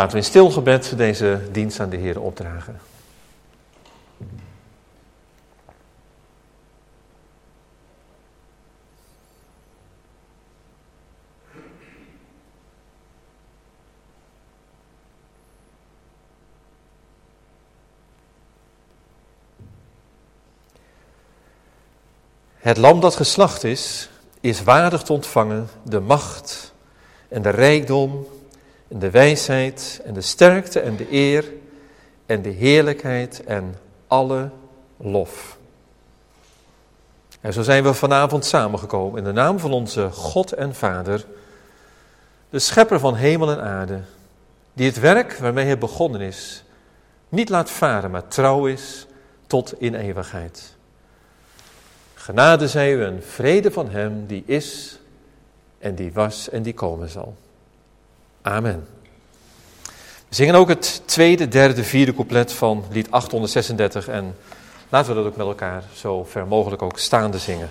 Laten we in stil gebed deze dienst aan de Heer opdragen. Het lam dat geslacht is waardig te ontvangen de macht en de rijkdom en de wijsheid en de sterkte en de eer en de heerlijkheid en alle lof. En zo zijn we vanavond samengekomen in de naam van onze God en Vader, de schepper van hemel en aarde, die het werk waarmee hij begonnen is, niet laat varen, maar trouw is tot in eeuwigheid. Genade zij u en vrede van hem die is en die was en die komen zal. Amen. We zingen ook het tweede, derde, vierde couplet van lied 836 en laten we dat ook met elkaar zo ver mogelijk ook staande zingen.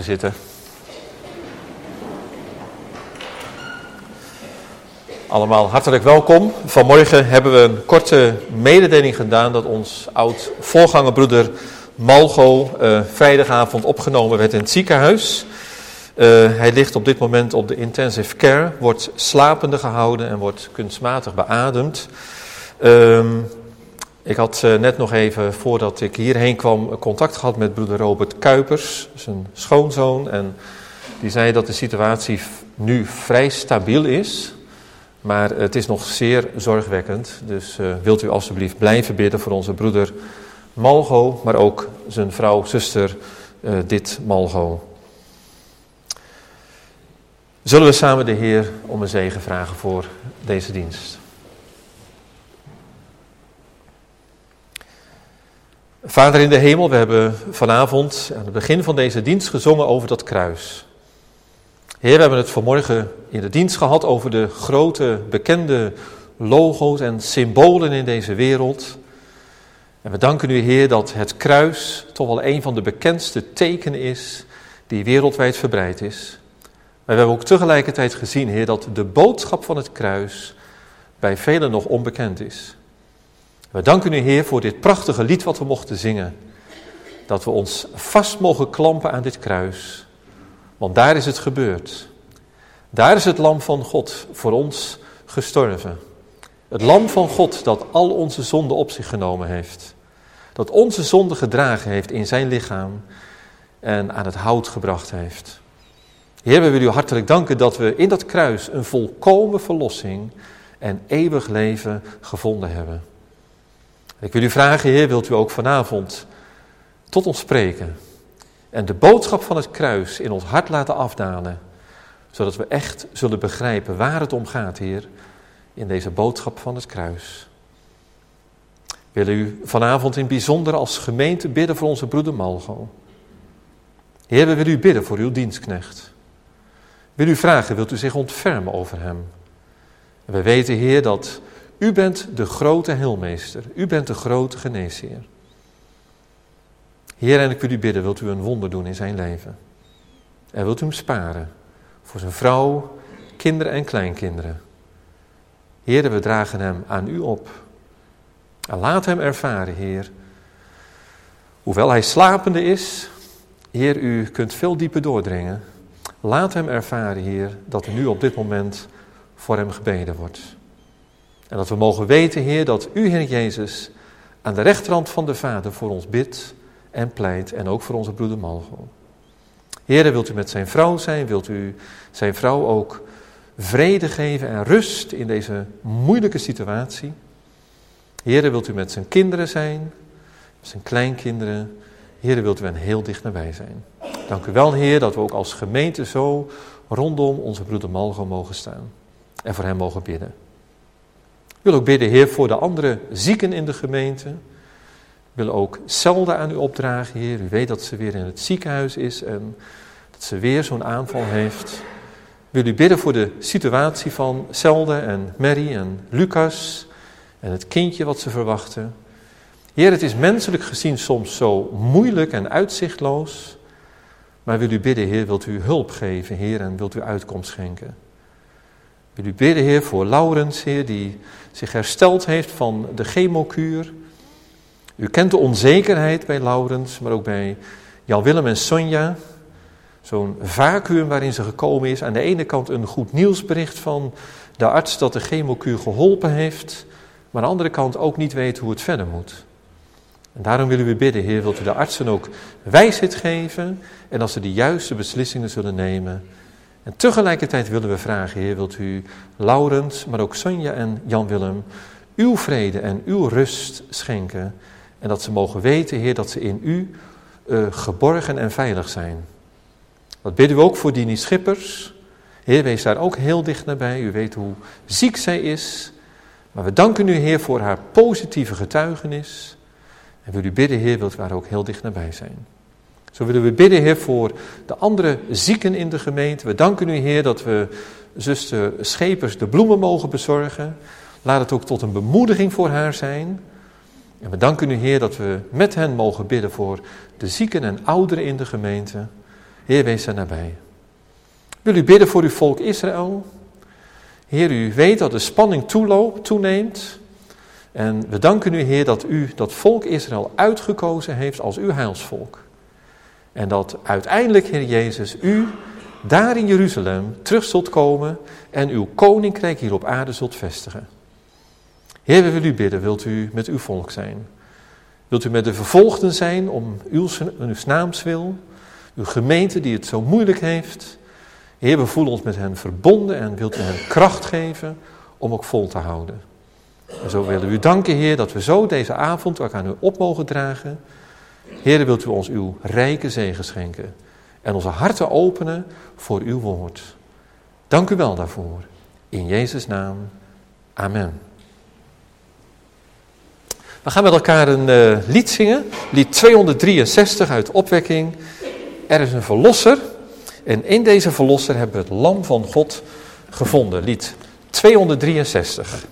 zitten. Allemaal hartelijk welkom. Vanmorgen hebben we een korte mededeling gedaan dat ons oud-voorgangerbroeder Malgo vrijdagavond opgenomen werd in het ziekenhuis. Hij ligt op dit moment op de intensive care, wordt slapende gehouden en wordt kunstmatig beademd. Ik had net nog even, voordat ik hierheen kwam, contact gehad met broeder Robert Kuipers, zijn schoonzoon. En die zei dat de situatie nu vrij stabiel is, maar het is nog zeer zorgwekkend. Dus wilt u alstublieft blijven bidden voor onze broeder Malgo, maar ook zijn vrouw, zuster Dit Malgo. Zullen we samen de Heer om een zegen vragen voor deze dienst? Vader in de hemel, we hebben vanavond aan het begin van deze dienst gezongen over dat kruis. Heer, we hebben het vanmorgen in de dienst gehad over de grote bekende logo's en symbolen in deze wereld. En we danken u, Heer, dat het kruis toch wel een van de bekendste tekenen is die wereldwijd verbreid is. Maar we hebben ook tegelijkertijd gezien, Heer, dat de boodschap van het kruis bij velen nog onbekend is. We danken u, Heer, voor dit prachtige lied wat we mochten zingen. Dat we ons vast mogen klampen aan dit kruis. Want daar is het gebeurd. Daar is het lam van God voor ons gestorven. Het lam van God dat al onze zonden op zich genomen heeft. Dat onze zonden gedragen heeft in zijn lichaam en aan het hout gebracht heeft. Heer, we willen u hartelijk danken dat we in dat kruis een volkomen verlossing en eeuwig leven gevonden hebben. Ik wil u vragen, Heer, wilt u ook vanavond tot ons spreken en de boodschap van het kruis in ons hart laten afdalen, zodat we echt zullen begrijpen waar het om gaat, Heer, in deze boodschap van het kruis. We willen u vanavond in het bijzonder als gemeente bidden voor onze broeder Malgo. Heer, we willen u bidden voor uw dienstknecht. Wil u vragen, wilt u zich ontfermen over hem? En we weten, Heer, dat u bent de grote heelmeester. U bent de grote geneesheer. Heer, en ik wil u bidden, wilt u een wonder doen in zijn leven? En wilt u hem sparen voor zijn vrouw, kinderen en kleinkinderen? Heer, we dragen hem aan u op. En laat hem ervaren, Heer. Hoewel hij slapende is, Heer, u kunt veel dieper doordringen. Laat hem ervaren, Heer, dat er nu op dit moment voor hem gebeden wordt. En dat we mogen weten, Heer, dat u, Heer Jezus, aan de rechterhand van de Vader voor ons bidt en pleit. En ook voor onze broeder Malgo. Heer, wilt u met zijn vrouw zijn? Wilt u zijn vrouw ook vrede geven en rust in deze moeilijke situatie? Heer, wilt u met zijn kinderen zijn? Met zijn kleinkinderen? Heer, wilt u hen heel dicht nabij zijn? Dank u wel, Heer, dat we ook als gemeente zo rondom onze broeder Malgo mogen staan. En voor hem mogen bidden. Ik wil ook bidden, Heer, voor de andere zieken in de gemeente. Ik wil ook Zelda aan u opdragen, Heer. U weet dat ze weer in het ziekenhuis is en dat ze weer zo'n aanval heeft. Ik wil u bidden voor de situatie van Zelda en Mary en Lucas en het kindje wat ze verwachten. Heer, het is menselijk gezien soms zo moeilijk en uitzichtloos. Maar wil u bidden, Heer, wilt u hulp geven, Heer, en wilt u uitkomst schenken. Wil u bidden, Heer, voor Laurens, Heer, die zich hersteld heeft van de chemokuur. U kent de onzekerheid bij Laurens, maar ook bij Jan-Willem en Sonja. Zo'n vacuüm waarin ze gekomen is. Aan de ene kant een goed nieuwsbericht van de arts dat de chemokuur geholpen heeft. Maar aan de andere kant ook niet weet hoe het verder moet. En daarom willen we bidden, Heer, wilt u de artsen ook wijsheid geven. En als ze de juiste beslissingen zullen nemen. En tegelijkertijd willen we vragen, Heer, wilt u Laurens, maar ook Sonja en Jan-Willem, uw vrede en uw rust schenken. En dat ze mogen weten, Heer, dat ze in u geborgen en veilig zijn. Dat bidden we ook voor Dini Schippers. Heer, wees daar ook heel dicht nabij. U weet hoe ziek zij is. Maar we danken u, Heer, voor haar positieve getuigenis. En wil u bidden, Heer, wilt u daar ook heel dicht nabij zijn. Zo willen we bidden, Heer, voor de andere zieken in de gemeente. We danken u, Heer, dat we zuster Schepers de bloemen mogen bezorgen. Laat het ook tot een bemoediging voor haar zijn. En we danken u, Heer, dat we met hen mogen bidden voor de zieken en ouderen in de gemeente. Heer, wees er nabij. Wil u bidden voor uw volk Israël? Heer, u weet dat de spanning toeneemt. En we danken u, Heer, dat u dat volk Israël uitgekozen heeft als uw heilsvolk. En dat uiteindelijk, Heer Jezus, u daar in Jeruzalem terug zult komen en uw koninkrijk hier op aarde zult vestigen. Heer, we willen u bidden, wilt u met uw volk zijn? Wilt u met de vervolgden zijn om uw naams wil? Uw gemeente die het zo moeilijk heeft? Heer, we voelen ons met hen verbonden en wilt u hen kracht geven om ook vol te houden. En zo willen we u danken, Heer, dat we zo deze avond ook aan u op mogen dragen. Heer, wilt u ons uw rijke zegen schenken en onze harten openen voor uw woord. Dank u wel daarvoor. In Jezus' naam. Amen. We gaan met elkaar een lied zingen. Lied 263 uit Opwekking. Er is een verlosser. En in deze verlosser hebben we het lam van God gevonden. Lied 263.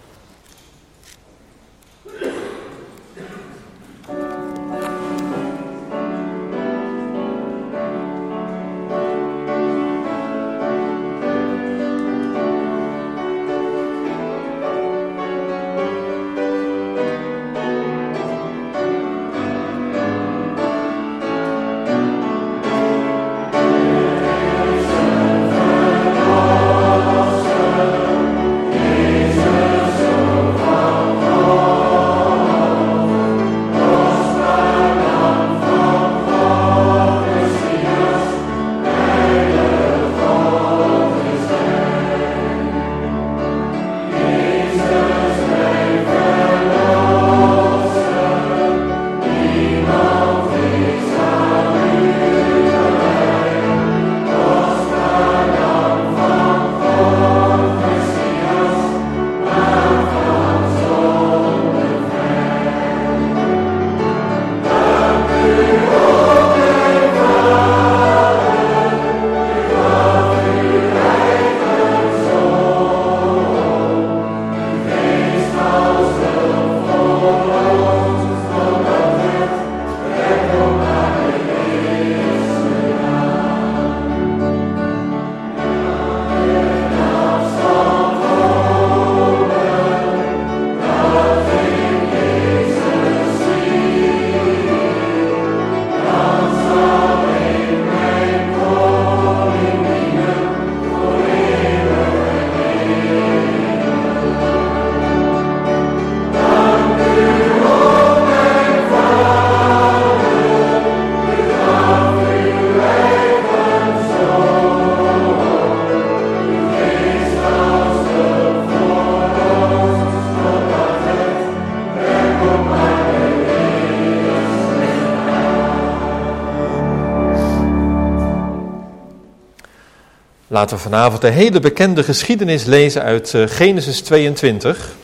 Laten we vanavond de hele bekende geschiedenis lezen uit Genesis 22.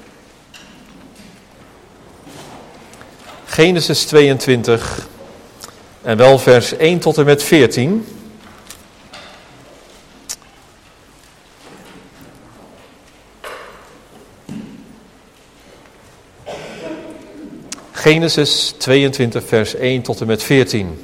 Genesis 22 en wel vers 1 tot en met 14. Genesis 22 vers 1 tot en met 14.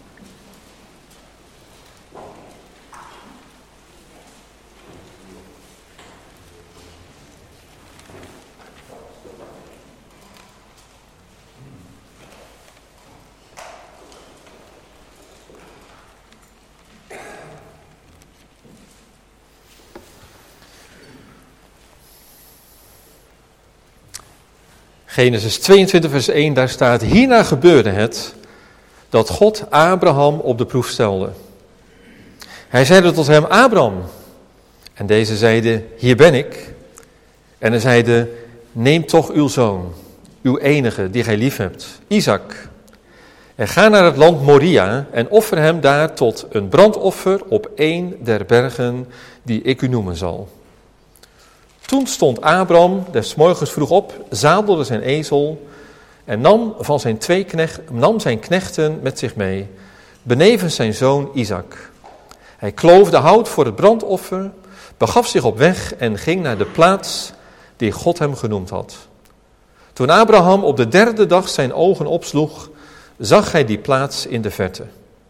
Genesis 22 vers 1, daar staat: Hierna gebeurde het dat God Abraham op de proef stelde. Hij zeide tot hem: Abraham. En deze zeide: Hier ben ik. En hij zeide: Neem toch uw zoon, uw enige, die gij lief hebt, Isaac. En ga naar het land Moria en offer hem daar tot een brandoffer op een der bergen die ik u noemen zal. Toen stond Abraham des morgens vroeg op, zadelde zijn ezel en nam zijn knechten met zich mee, benevens zijn zoon Isaac. Hij kloofde hout voor het brandoffer, begaf zich op weg en ging naar de plaats die God hem genoemd had. Toen Abraham op de derde dag zijn ogen opsloeg, zag hij die plaats in de verte.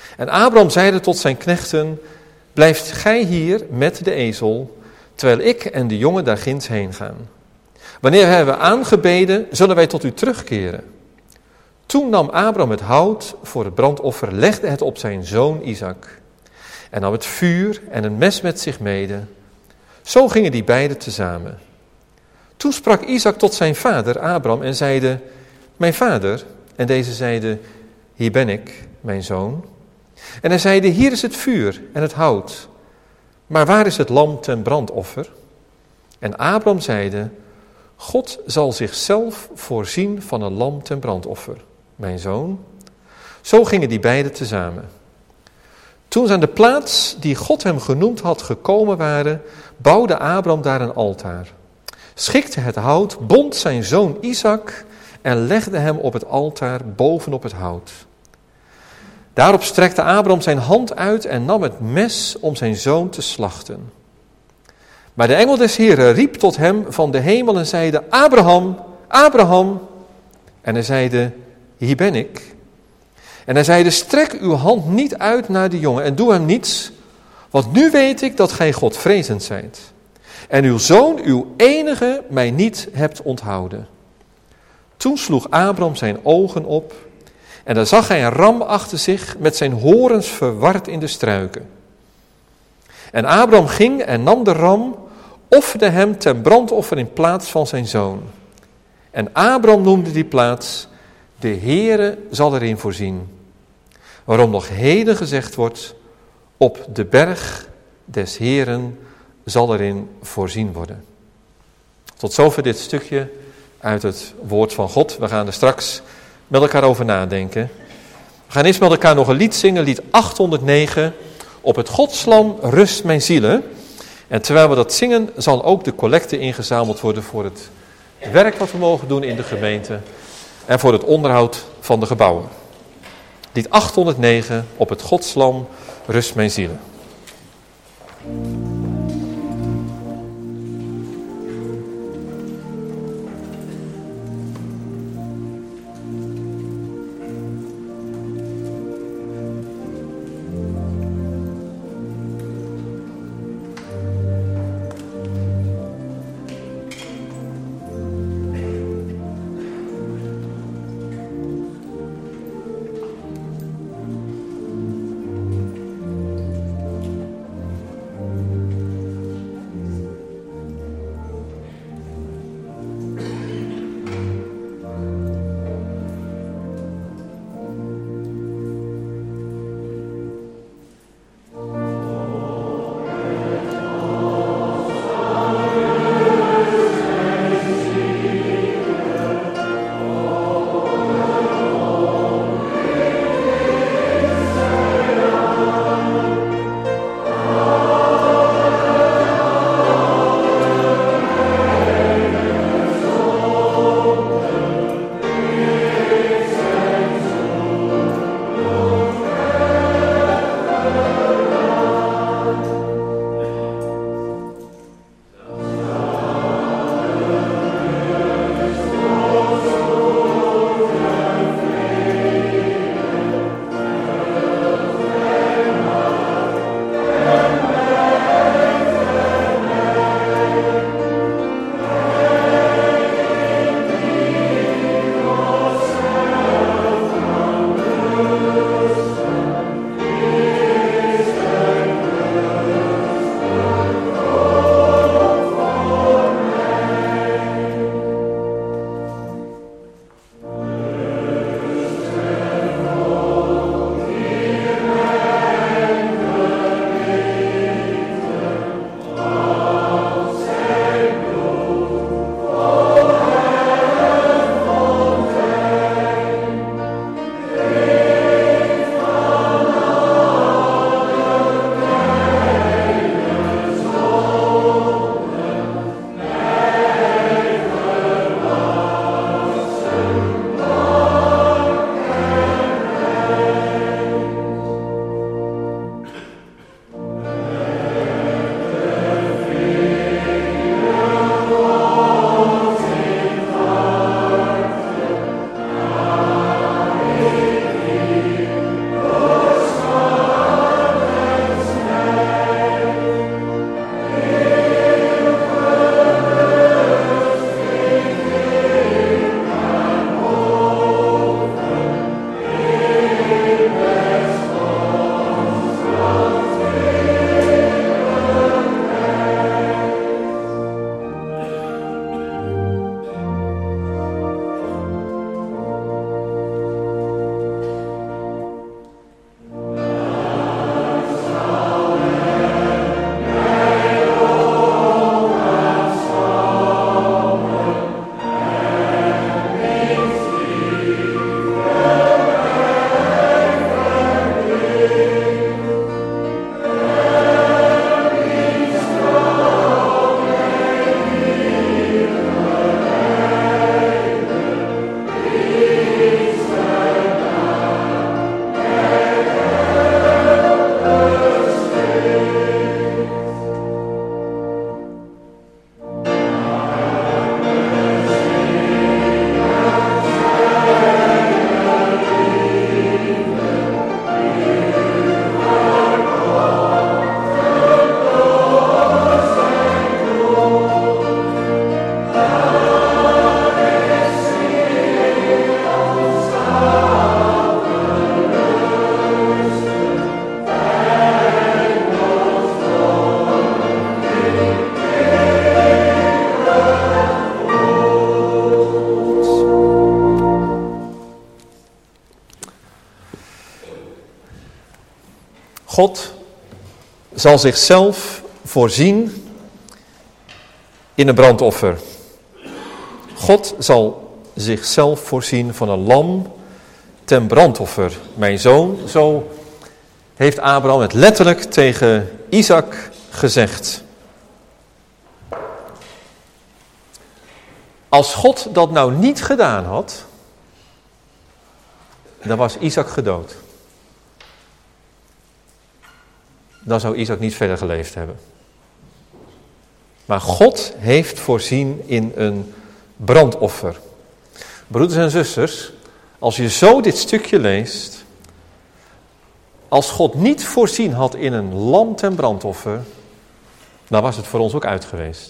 En Abraham zeide tot zijn knechten, blijft gij hier met de ezel, terwijl ik en de jongen daar ginds heen gaan. Wanneer wij hebben aangebeden, zullen wij tot u terugkeren. Toen nam Abraham het hout voor het brandoffer, legde het op zijn zoon Isaac en nam het vuur en een mes met zich mede. Zo gingen die beiden tezamen. Toen sprak Isaac tot zijn vader Abraham en zeide, mijn vader. En deze zeide, hier ben ik, mijn zoon. En hij zeide, hier is het vuur en het hout, maar waar is het lam ten brandoffer? En Abraham zeide, God zal zichzelf voorzien van een lam ten brandoffer, mijn zoon. Zo gingen die beiden tezamen. Toen ze aan de plaats die God hem genoemd had gekomen waren, bouwde Abraham daar een altaar. Schikte het hout, bond zijn zoon Isaac en legde hem op het altaar bovenop het hout. Daarop strekte Abraham zijn hand uit en nam het mes om zijn zoon te slachten. Maar de engel des Heren riep tot hem van de hemel en zeide, Abraham, Abraham. En hij zeide, hier ben ik. En hij zeide, strek uw hand niet uit naar de jongen en doe hem niets, want nu weet ik dat gij Godvrezend zijt. En uw zoon, uw enige, mij niet hebt onthouden. Toen sloeg Abraham zijn ogen op en daar zag hij een ram achter zich met zijn horens verward in de struiken. En Abraham ging en nam de ram, offerde hem ten brandoffer in plaats van zijn zoon. En Abraham noemde die plaats, de Heere zal erin voorzien. Waarom nog heden gezegd wordt, op de berg des Heeren zal erin voorzien worden. Tot zover dit stukje uit het woord van God. We gaan er straks met elkaar over nadenken. We gaan eerst met elkaar nog een lied zingen, lied 809. Op het Godslam rust mijn zielen. En terwijl we dat zingen, zal ook de collecte ingezameld worden voor het werk wat we mogen doen in de gemeente. En voor het onderhoud van de gebouwen. Lied 809, op het Godslam rust mijn zielen. God zal zichzelf voorzien in een brandoffer. God zal zichzelf voorzien van een lam ten brandoffer. Mijn zoon, zo heeft Abraham het letterlijk tegen Isaac gezegd. Als God dat nou niet gedaan had, dan was Isaac gedood. Dan zou Isaac niet verder geleefd hebben. Maar God heeft voorzien in een brandoffer. Broeders en zusters, als je zo dit stukje leest, als God niet voorzien had in een lam ten brandoffer, dan was het voor ons ook uit geweest.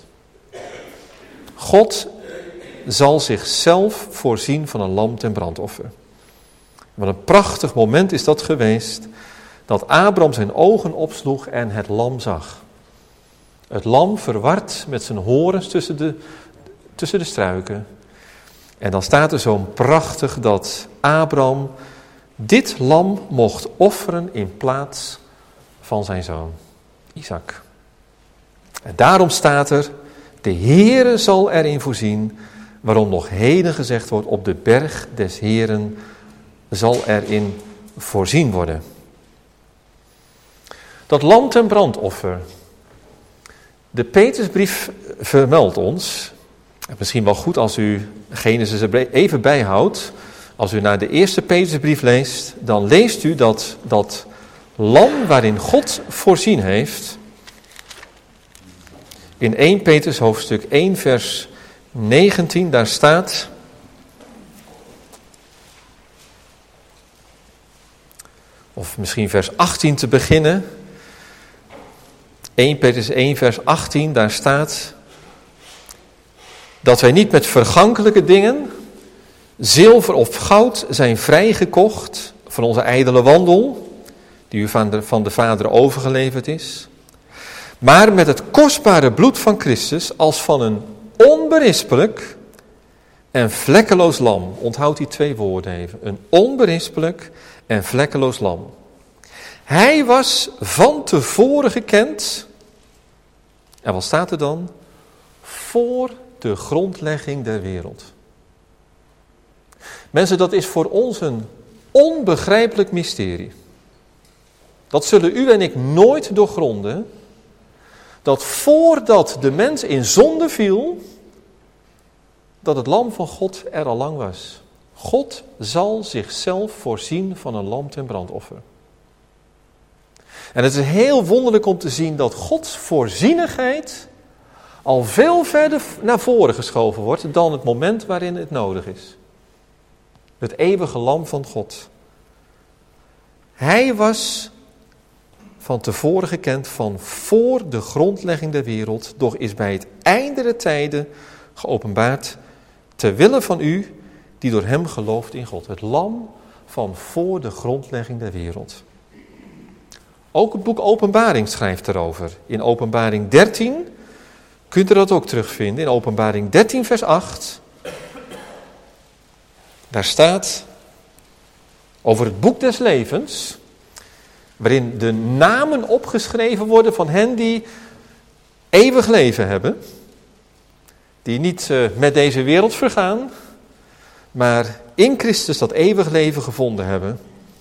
God zal zichzelf voorzien van een lam ten brandoffer. Wat een prachtig moment is dat geweest, dat Abraham zijn ogen opsloeg en het lam zag. Het lam verward met zijn horens tussen de struiken. En dan staat er zo prachtig dat Abraham dit lam mocht offeren in plaats van zijn zoon, Isaac. En daarom staat er, de Heere zal erin voorzien, waarom nog heden gezegd wordt, op de berg des Heeren zal erin voorzien worden. Dat lam ten brandoffer. De Petrusbrief vermeldt ons, misschien wel goed als u Genesis er even bijhoudt, als u naar de eerste Petrusbrief leest, dan leest u dat lam waarin God voorzien heeft, in 1 Petrus hoofdstuk 1 vers 19, daar staat, of misschien vers 18 te beginnen, 1 Petrus 1 vers 18, daar staat dat wij niet met vergankelijke dingen, zilver of goud, zijn vrijgekocht van onze ijdele wandel, die u van de Vader overgeleverd is, maar met het kostbare bloed van Christus als van een onberispelijk en vlekkeloos lam. Onthoud die twee woorden even. Een onberispelijk en vlekkeloos lam. Hij was van tevoren gekend. En wat staat er dan? Voor de grondlegging der wereld. Mensen, dat is voor ons een onbegrijpelijk mysterie. Dat zullen u en ik nooit doorgronden. Dat voordat de mens in zonde viel, dat het lam van God er al lang was. God zal zichzelf voorzien van een lam ten brandoffer. En het is heel wonderlijk om te zien dat Gods voorzienigheid al veel verder naar voren geschoven wordt dan het moment waarin het nodig is. Het eeuwige lam van God. Hij was van tevoren gekend van voor de grondlegging der wereld, doch is bij het einde der tijden geopenbaard ter wille van u die door hem gelooft in God. Het lam van voor de grondlegging der wereld. Ook het boek Openbaring schrijft erover. In Openbaring 13 kunt u dat ook terugvinden. In Openbaring 13 vers 8. Daar staat over het boek des levens, waarin de namen opgeschreven worden van hen die eeuwig leven hebben. Die niet met deze wereld vergaan, maar in Christus dat eeuwig leven gevonden hebben.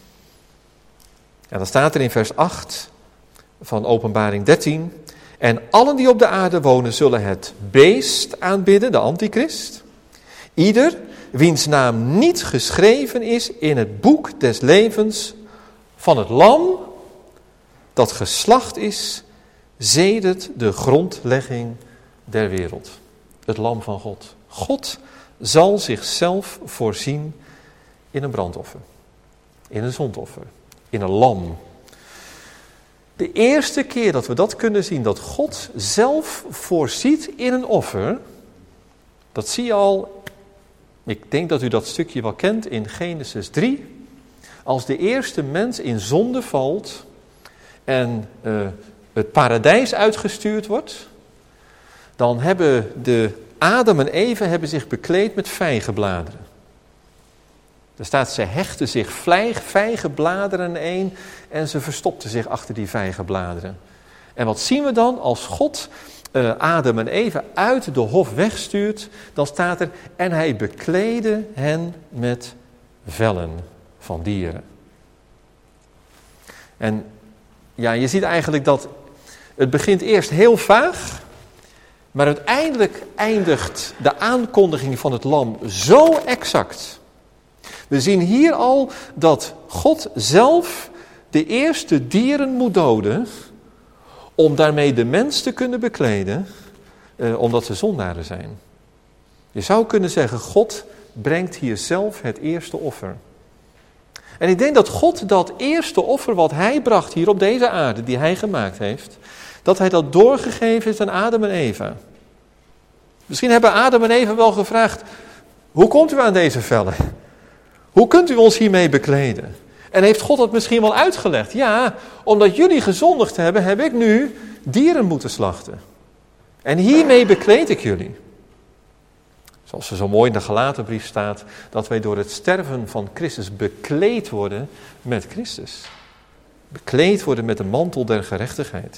En dan staat er in vers 8 van Openbaring 13. En allen die op de aarde wonen zullen het beest aanbidden, de antichrist. Ieder wiens naam niet geschreven is in het boek des levens van het lam dat geslacht is sedert de grondlegging der wereld. Het lam van God. God zal zichzelf voorzien in een brandoffer. In een zondoffer. In een lam. De eerste keer dat we dat kunnen zien, dat God zelf voorziet in een offer, dat zie je al, ik denk dat u dat stukje wel kent in Genesis 3. Als de eerste mens in zonde valt en het paradijs uitgestuurd wordt, dan hebben Adam en Eva zich bekleed met vijgenbladeren. Er staat, ze hechten zich vijgenbladeren een en ze verstopten zich achter die vijgenbladeren. En wat zien we dan als God Adam en Eva uit de hof wegstuurt? Dan staat er, en hij bekleedde hen met vellen van dieren. En ja, je ziet eigenlijk dat het begint eerst heel vaag, maar uiteindelijk eindigt de aankondiging van het lam zo exact. We zien hier al dat God zelf de eerste dieren moet doden, om daarmee de mens te kunnen bekleden, omdat ze zondaren zijn. Je zou kunnen zeggen, God brengt hier zelf het eerste offer. En ik denk dat God dat eerste offer wat hij bracht hier op deze aarde, die hij gemaakt heeft, dat hij dat doorgegeven heeft aan Adam en Eva. Misschien hebben Adam en Eva wel gevraagd, hoe komt u aan deze vellen? Hoe kunt u ons hiermee bekleden? En heeft God dat misschien wel uitgelegd? Ja, omdat jullie gezondigd hebben, heb ik nu dieren moeten slachten. En hiermee bekleed ik jullie. Zoals er zo mooi in de Galatenbrief staat, dat wij door het sterven van Christus bekleed worden met Christus. Bekleed worden met de mantel der gerechtigheid.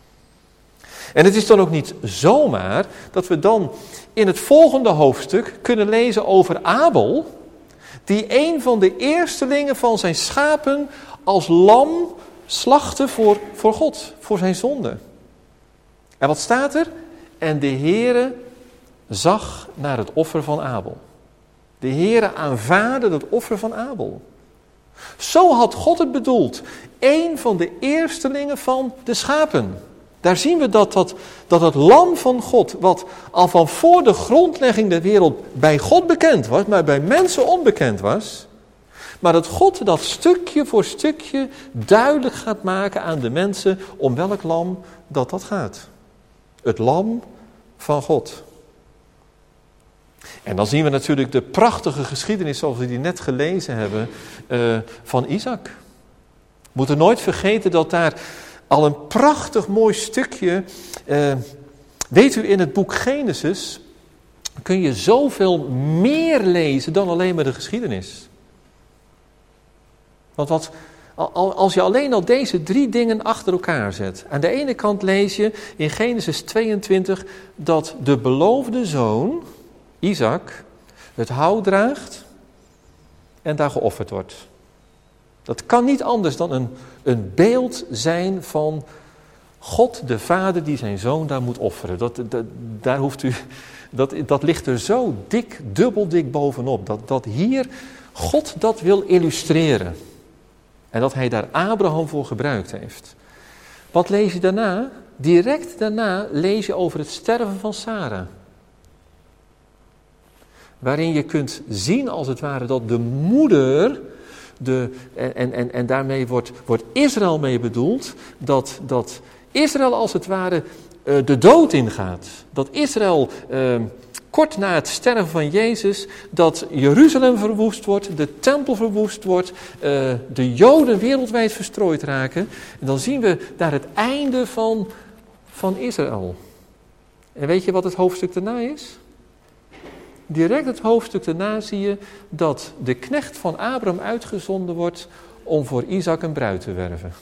En het is dan ook niet zomaar dat we dan in het volgende hoofdstuk kunnen lezen over Abel, die een van de eerstelingen van zijn schapen als lam slachtte voor God, voor zijn zonde. En wat staat er? En de Heere zag naar het offer van Abel. De Heere aanvaardde het offer van Abel. Zo had God het bedoeld. Een van de eerstelingen van de schapen. Daar zien we dat het lam van God, wat al van voor de grondlegging der wereld bij God bekend was, maar bij mensen onbekend was, maar dat God dat stukje voor stukje duidelijk gaat maken aan de mensen om welk lam dat gaat. Het lam van God. En dan zien we natuurlijk de prachtige geschiedenis zoals we die net gelezen hebben van Isaac. We moeten nooit vergeten dat daar al een prachtig mooi stukje, weet u, in het boek Genesis kun je zoveel meer lezen dan alleen maar de geschiedenis. Want als je alleen al deze 3 dingen achter elkaar zet. Aan de ene kant lees je in Genesis 22 dat de beloofde zoon, Isaac, het hout draagt en daar geofferd wordt. Dat kan niet anders dan een beeld zijn van God de Vader die zijn zoon daar moet offeren. Dat ligt er zo dik, dubbel dik bovenop. Dat hier God dat wil illustreren. En dat hij daar Abraham voor gebruikt heeft. Wat lees je daarna? Direct daarna lees je over het sterven van Sarah. Waarin je kunt zien als het ware dat de moeder, en daarmee wordt Israël mee bedoeld, dat Israël als het ware de dood ingaat. Dat Israël kort na het sterven van Jezus, dat Jeruzalem verwoest wordt, de tempel verwoest wordt, de Joden wereldwijd verstrooid raken. En dan zien we daar het einde van Israël. En weet je wat het hoofdstuk daarna is? Direct het hoofdstuk daarna zie je dat de knecht van Abraham uitgezonden wordt om voor Isaac een bruid te werven.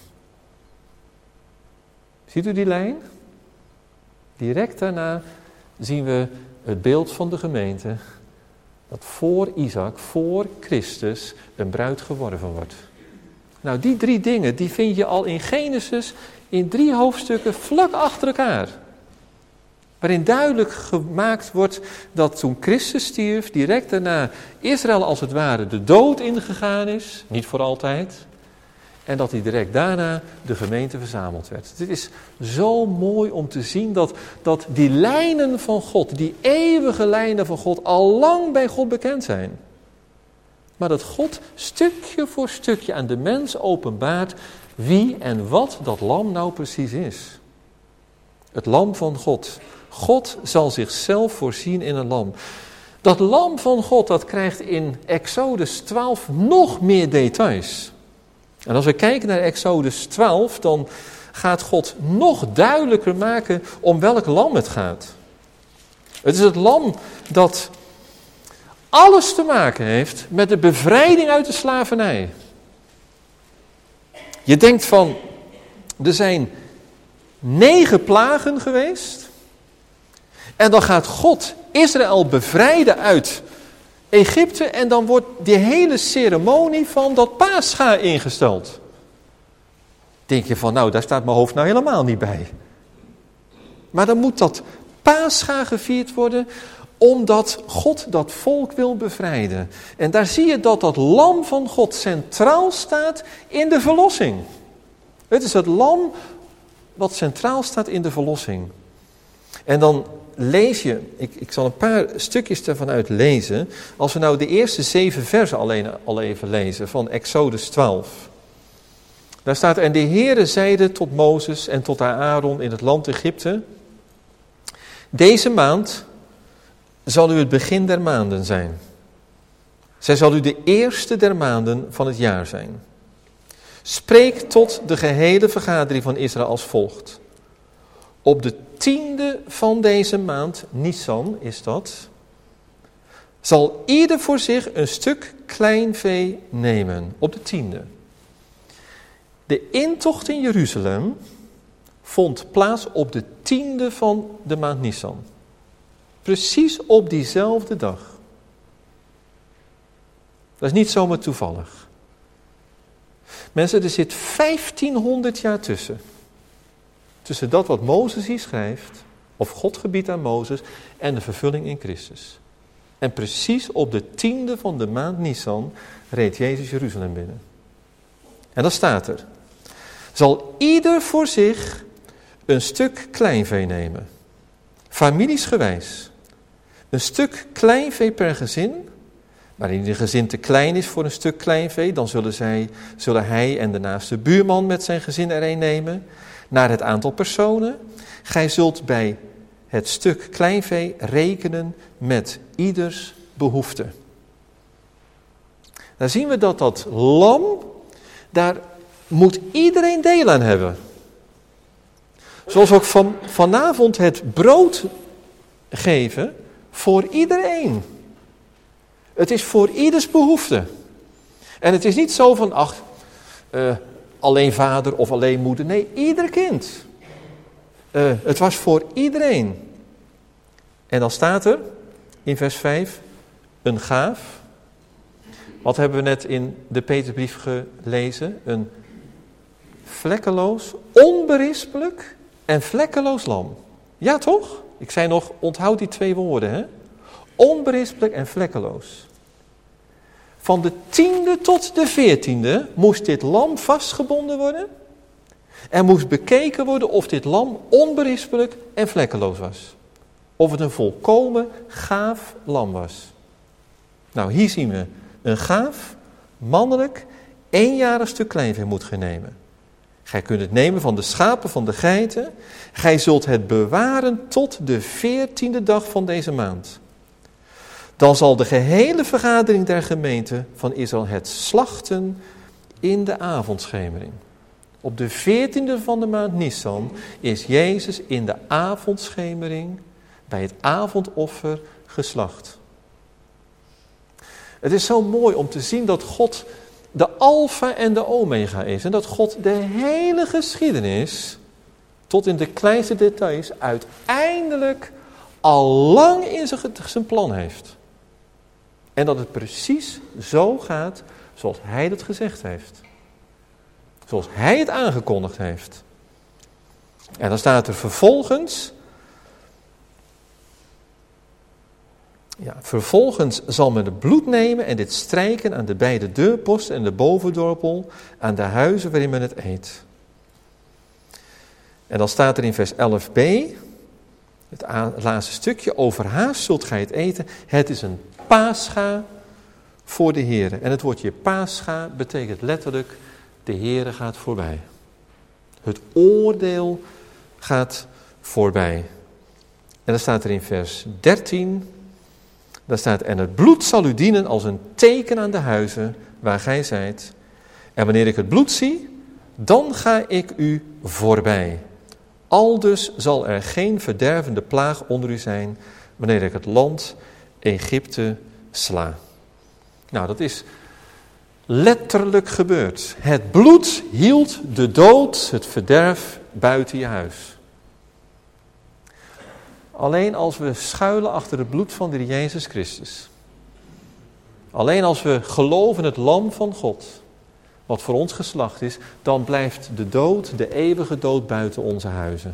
Ziet u die lijn? Direct daarna zien we het beeld van de gemeente, dat voor Isaac, voor Christus, een bruid geworven wordt. Nou, die 3 dingen, die vind je al in Genesis in 3 hoofdstukken vlak achter elkaar. Waarin duidelijk gemaakt wordt dat toen Christus stierf, direct daarna Israël als het ware de dood ingegaan is, niet voor altijd. En dat hij direct daarna de gemeente verzameld werd. Dit is zo mooi om te zien dat die lijnen van God, die eeuwige lijnen van God, al lang bij God bekend zijn. Maar dat God stukje voor stukje aan de mens openbaart wie en wat dat lam nou precies is. Het lam van God. God zal zichzelf voorzien in een lam. Dat lam van God, dat krijgt in Exodus 12 nog meer details. En als we kijken naar Exodus 12, dan gaat God nog duidelijker maken om welk lam het gaat. Het is het lam dat alles te maken heeft met de bevrijding uit de slavernij. Je denkt van, er zijn 9 plagen geweest. En dan gaat God Israël bevrijden uit Egypte. En dan wordt die hele ceremonie van dat Pascha ingesteld. Denk je van, nou daar staat mijn hoofd nou helemaal niet bij. Maar dan moet dat Pascha gevierd worden, omdat God dat volk wil bevrijden. En daar zie je dat dat lam van God centraal staat in de verlossing. Het is het lam wat centraal staat in de verlossing. En dan lees je, ik zal een paar stukjes ervan uit lezen. Als we nou de eerste 7 versen al even lezen van Exodus 12. Daar staat, en de Heere zeide tot Mozes en tot Aaron in het land Egypte: deze maand zal u het begin der maanden zijn. Zij zal u de eerste der maanden van het jaar zijn. Spreek tot de gehele vergadering van Israël als volgt. Op de 10e van deze maand, Nisan is dat, zal ieder voor zich een stuk kleinvee nemen. Op de 10e. De intocht in Jeruzalem vond plaats op de 10e van de maand Nisan. Precies op diezelfde dag. Dat is niet zomaar toevallig. Mensen, er zit 1500 jaar tussen. Tussen dat wat Mozes hier schrijft, of God gebiedt aan Mozes, en de vervulling in Christus. En precies op de 10e van de maand Nisan reed Jezus Jeruzalem binnen. En dan staat er: zal ieder voor zich een stuk kleinvee nemen. Familiesgewijs. Een stuk kleinvee per gezin. Maar indien een gezin te klein is voor een stuk kleinvee, dan zullen hij en de naaste buurman met zijn gezin er een nemen. Naar het aantal personen. Gij zult bij het stuk kleinvee rekenen met ieders behoefte. Daar zien we dat lam, daar moet iedereen deel aan hebben. Zoals ook vanavond het brood geven voor iedereen. Het is voor ieders behoefte. En het is niet zo van, alleen vader of alleen moeder. Nee, ieder kind. Het was voor iedereen. En dan staat er in vers 5 een gaaf. Wat hebben we net in de Peterbrief gelezen? Een vlekkeloos, onberispelijk en vlekkeloos lam. Ja toch? Ik zei nog, onthoud die 2 woorden. Hè? Onberispelijk en vlekkeloos. Van de 10e tot de 14e moest dit lam vastgebonden worden. Er moest bekeken worden of dit lam onberispelijk en vlekkeloos was. Of het een volkomen gaaf lam was. Nou, hier zien we een gaaf, mannelijk, 1-jarig stuk kleinvee moet gij nemen. Gij kunt het nemen van de schapen van de geiten. Gij zult het bewaren tot de 14e dag van deze maand. Dan zal de gehele vergadering der gemeente van Israël het slachten in de avondschemering. Op de 14e van de maand Nisan is Jezus in de avondschemering bij het avondoffer geslacht. Het is zo mooi om te zien dat God de alfa en de omega is. En dat God de hele geschiedenis, tot in de kleinste details, uiteindelijk al lang in zijn plan heeft. En dat het precies zo gaat zoals hij het gezegd heeft. Zoals hij het aangekondigd heeft. En dan staat er vervolgens: vervolgens zal men het bloed nemen en dit strijken aan de beide deurposten en de bovendorpel, aan de huizen waarin men het eet. En dan staat er in vers 11b, het laatste stukje: overhaast zult gij het eten. Het is een Pascha voor de Heere. En het woordje Pascha betekent letterlijk: de Heere gaat voorbij. Het oordeel gaat voorbij. En dan staat er in vers 13, daar staat: en het bloed zal u dienen als een teken aan de huizen waar gij zijt. En wanneer ik het bloed zie, dan ga ik u voorbij. Aldus zal er geen verdervende plaag onder u zijn, wanneer ik het land Egypte sla. Nou, dat is letterlijk gebeurd. Het bloed hield de dood, het verderf buiten je huis. Alleen als we schuilen achter het bloed van de Jezus Christus. Alleen als we geloven in het lam van God, wat voor ons geslacht is, dan blijft de dood, de eeuwige dood buiten onze huizen.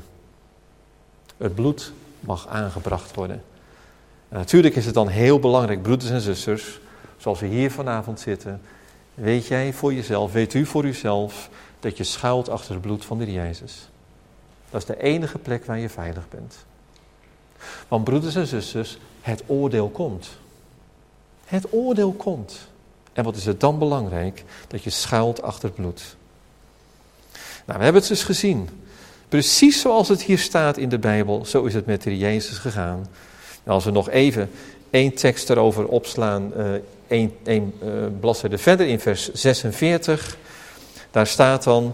Het bloed mag aangebracht worden. En natuurlijk is het dan heel belangrijk, broeders en zusters, zoals we hier vanavond zitten, weet jij voor jezelf, weet u voor uzelf, dat je schuilt achter het bloed van de Jezus. Dat is de enige plek waar je veilig bent. Want broeders en zusters, het oordeel komt. Het oordeel komt. En wat is het dan belangrijk? Dat je schuilt achter het bloed. Nou, we hebben het dus gezien. Precies zoals het hier staat in de Bijbel, zo is het met de Jezus gegaan. Nou, als we nog even één tekst erover opslaan, één bladzijde verder in vers 46. Daar staat dan,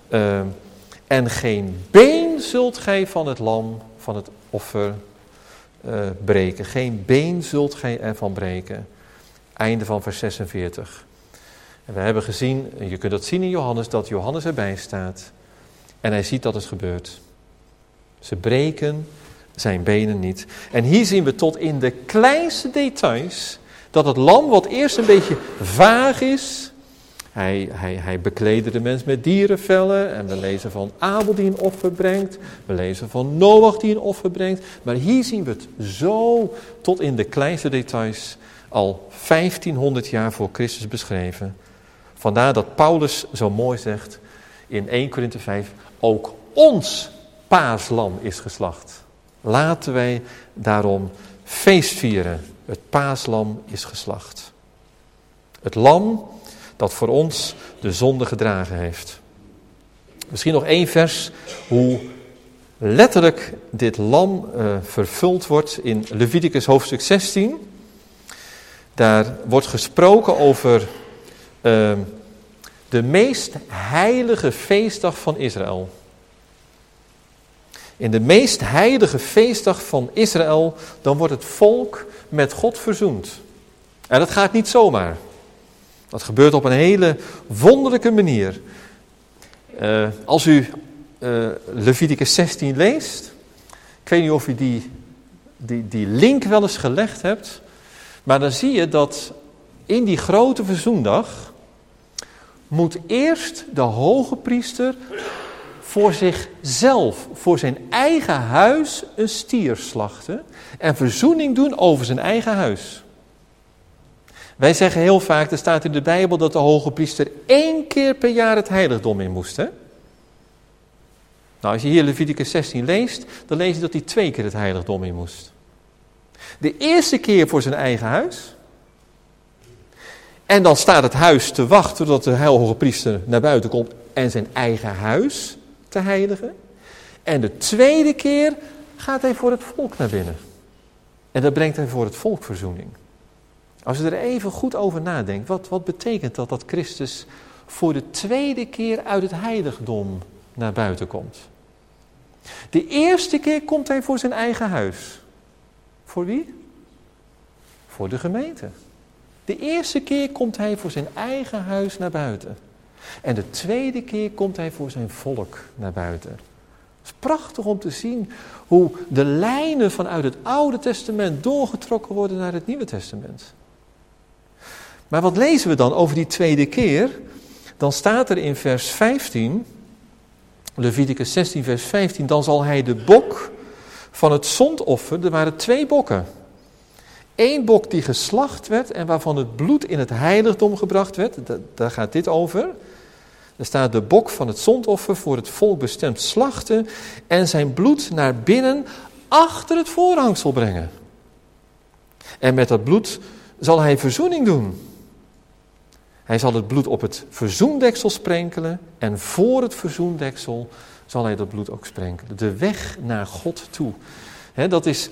en geen been zult gij van het lam, van het offer breken. Geen been zult gij ervan breken. Einde van vers 46. En we hebben gezien, je kunt dat zien in Johannes, dat Johannes erbij staat. En hij ziet dat het gebeurt. Ze breken zijn benen niet. En hier zien we tot in de kleinste details dat het lam, wat eerst een beetje vaag is, hij bekleedde de mens met dierenvellen. En we lezen van Abel die een offer brengt. We lezen van Noach die een offer brengt. Maar hier zien we het zo tot in de kleinste details al 1500 jaar voor Christus beschreven. Vandaar dat Paulus zo mooi zegt in 1 Korinthe 5, ook ons paaslam is geslacht. Laten wij daarom feest vieren. Het paaslam is geslacht. Het lam dat voor ons de zonde gedragen heeft. Misschien nog één vers hoe letterlijk dit lam vervuld wordt in Leviticus hoofdstuk 16. Daar wordt gesproken over de meest heilige feestdag van Israël. In de meest heilige feestdag van Israël, dan wordt het volk met God verzoend. En dat gaat niet zomaar. Dat gebeurt op een hele wonderlijke manier. Als u Leviticus 16 leest, ik weet niet of u die link wel eens gelegd hebt, maar dan zie je dat in die grote verzoendag moet eerst de hoge priester voor zichzelf, voor zijn eigen huis een stier slachten en verzoening doen over zijn eigen huis. Wij zeggen heel vaak, er staat in de Bijbel dat de hoge priester 1 keer per jaar het heiligdom in moest. Hè? Nou, als je hier Leviticus 16 leest, dan lees je dat hij 2 keer het heiligdom in moest. De eerste keer voor zijn eigen huis. En dan staat het huis te wachten totdat de hoge priester naar buiten komt en zijn eigen huis te heiligen. En de tweede keer gaat hij voor het volk naar binnen. En dan brengt hij voor het volk verzoening. Als je er even goed over nadenkt, wat betekent dat Christus voor de tweede keer uit het heiligdom naar buiten komt? De eerste keer komt hij voor zijn eigen huis. Voor wie? Voor de gemeente. De eerste keer komt hij voor zijn eigen huis naar buiten. En de tweede keer komt hij voor zijn volk naar buiten. Het is prachtig om te zien hoe de lijnen vanuit het Oude Testament doorgetrokken worden naar het Nieuwe Testament. Maar wat lezen we dan over die tweede keer? Dan staat er in vers 15, Leviticus 16 vers 15, dan zal hij de bok van het zondoffer, er waren 2 bokken. 1 bok die geslacht werd en waarvan het bloed in het heiligdom gebracht werd, daar gaat dit over. Er staat de bok van het zondoffer voor het volk bestemd slachten en zijn bloed naar binnen achter het voorhangsel brengen. En met dat bloed zal hij verzoening doen. Hij zal het bloed op het verzoendeksel sprenkelen en voor het verzoendeksel zal hij dat bloed ook sprenkelen. De weg naar God toe. Dat is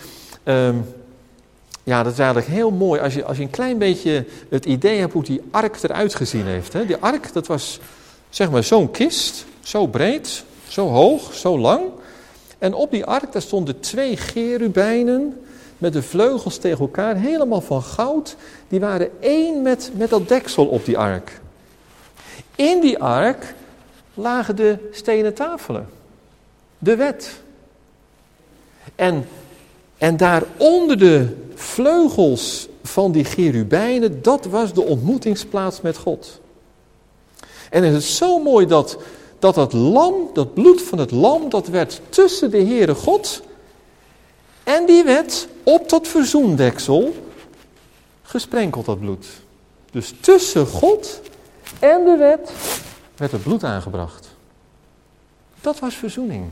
eigenlijk heel mooi als je een klein beetje het idee hebt hoe die ark eruit gezien heeft. Die ark, dat was zeg maar zo'n kist, zo breed, zo hoog, zo lang. En op die ark, daar stonden 2 cherubijnen met de vleugels tegen elkaar, helemaal van goud. Die waren één met dat deksel op die ark. In die ark lagen de stenen tafelen. De wet. En daar onder de vleugels van die cherubijnen, dat was de ontmoetingsplaats met God. En het is zo mooi dat lam, dat bloed van het lam, dat werd tussen de Heere God en die werd op dat verzoendeksel gesprenkeld, dat bloed. Dus tussen God en de wet werd het bloed aangebracht. Dat was verzoening.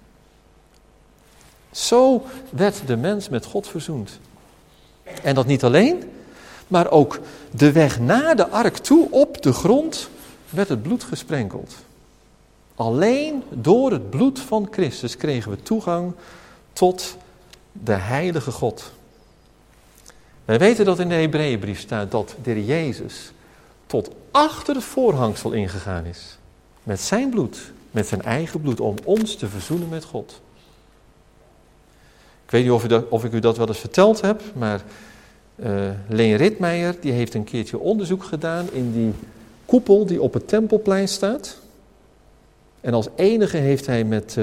Zo werd de mens met God verzoend. En dat niet alleen, maar ook de weg naar de ark toe, op de grond, werd het bloed gesprenkeld. Alleen door het bloed van Christus kregen we toegang tot de heilige God. Wij weten dat in de Hebreeënbrief staat dat de Heer Jezus tot achter het voorhangsel ingegaan is. Met zijn bloed, met zijn eigen bloed, om ons te verzoenen met God. Ik weet niet of ik u dat wel eens verteld heb, maar Leen Ritmeijer die heeft een keertje onderzoek gedaan in die koepel die op het Tempelplein staat. En als enige heeft hij met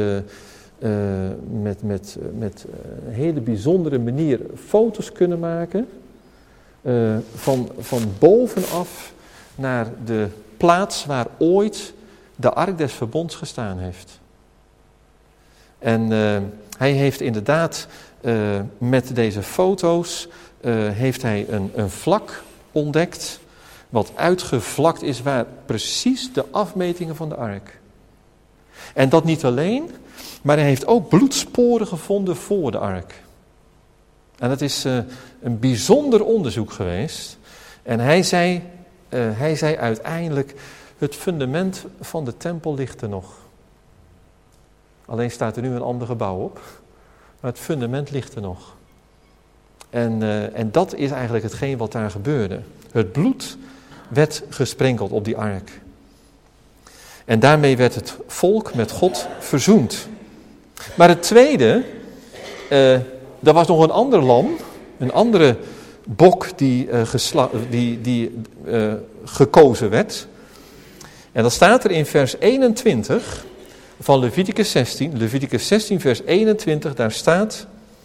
een hele bijzondere manier foto's kunnen maken. Van bovenaf naar de plaats waar ooit de Ark des Verbonds gestaan heeft. En hij heeft inderdaad met deze foto's heeft hij een vlak ontdekt. Wat uitgevlakt is waar precies de afmetingen van de ark. En dat niet alleen, maar hij heeft ook bloedsporen gevonden voor de ark. En dat is een bijzonder onderzoek geweest. En hij zei uiteindelijk, het fundament van de tempel ligt er nog. Alleen staat er nu een ander gebouw op. Maar het fundament ligt er nog. En dat is eigenlijk hetgeen wat daar gebeurde. Het bloed werd gesprenkeld op die ark. En daarmee werd het volk met God verzoend. Maar het tweede, er was nog een ander lam, een andere bok die gekozen werd. En dat staat er in vers 21 van Leviticus 16. Leviticus 16 vers 21, daar staat: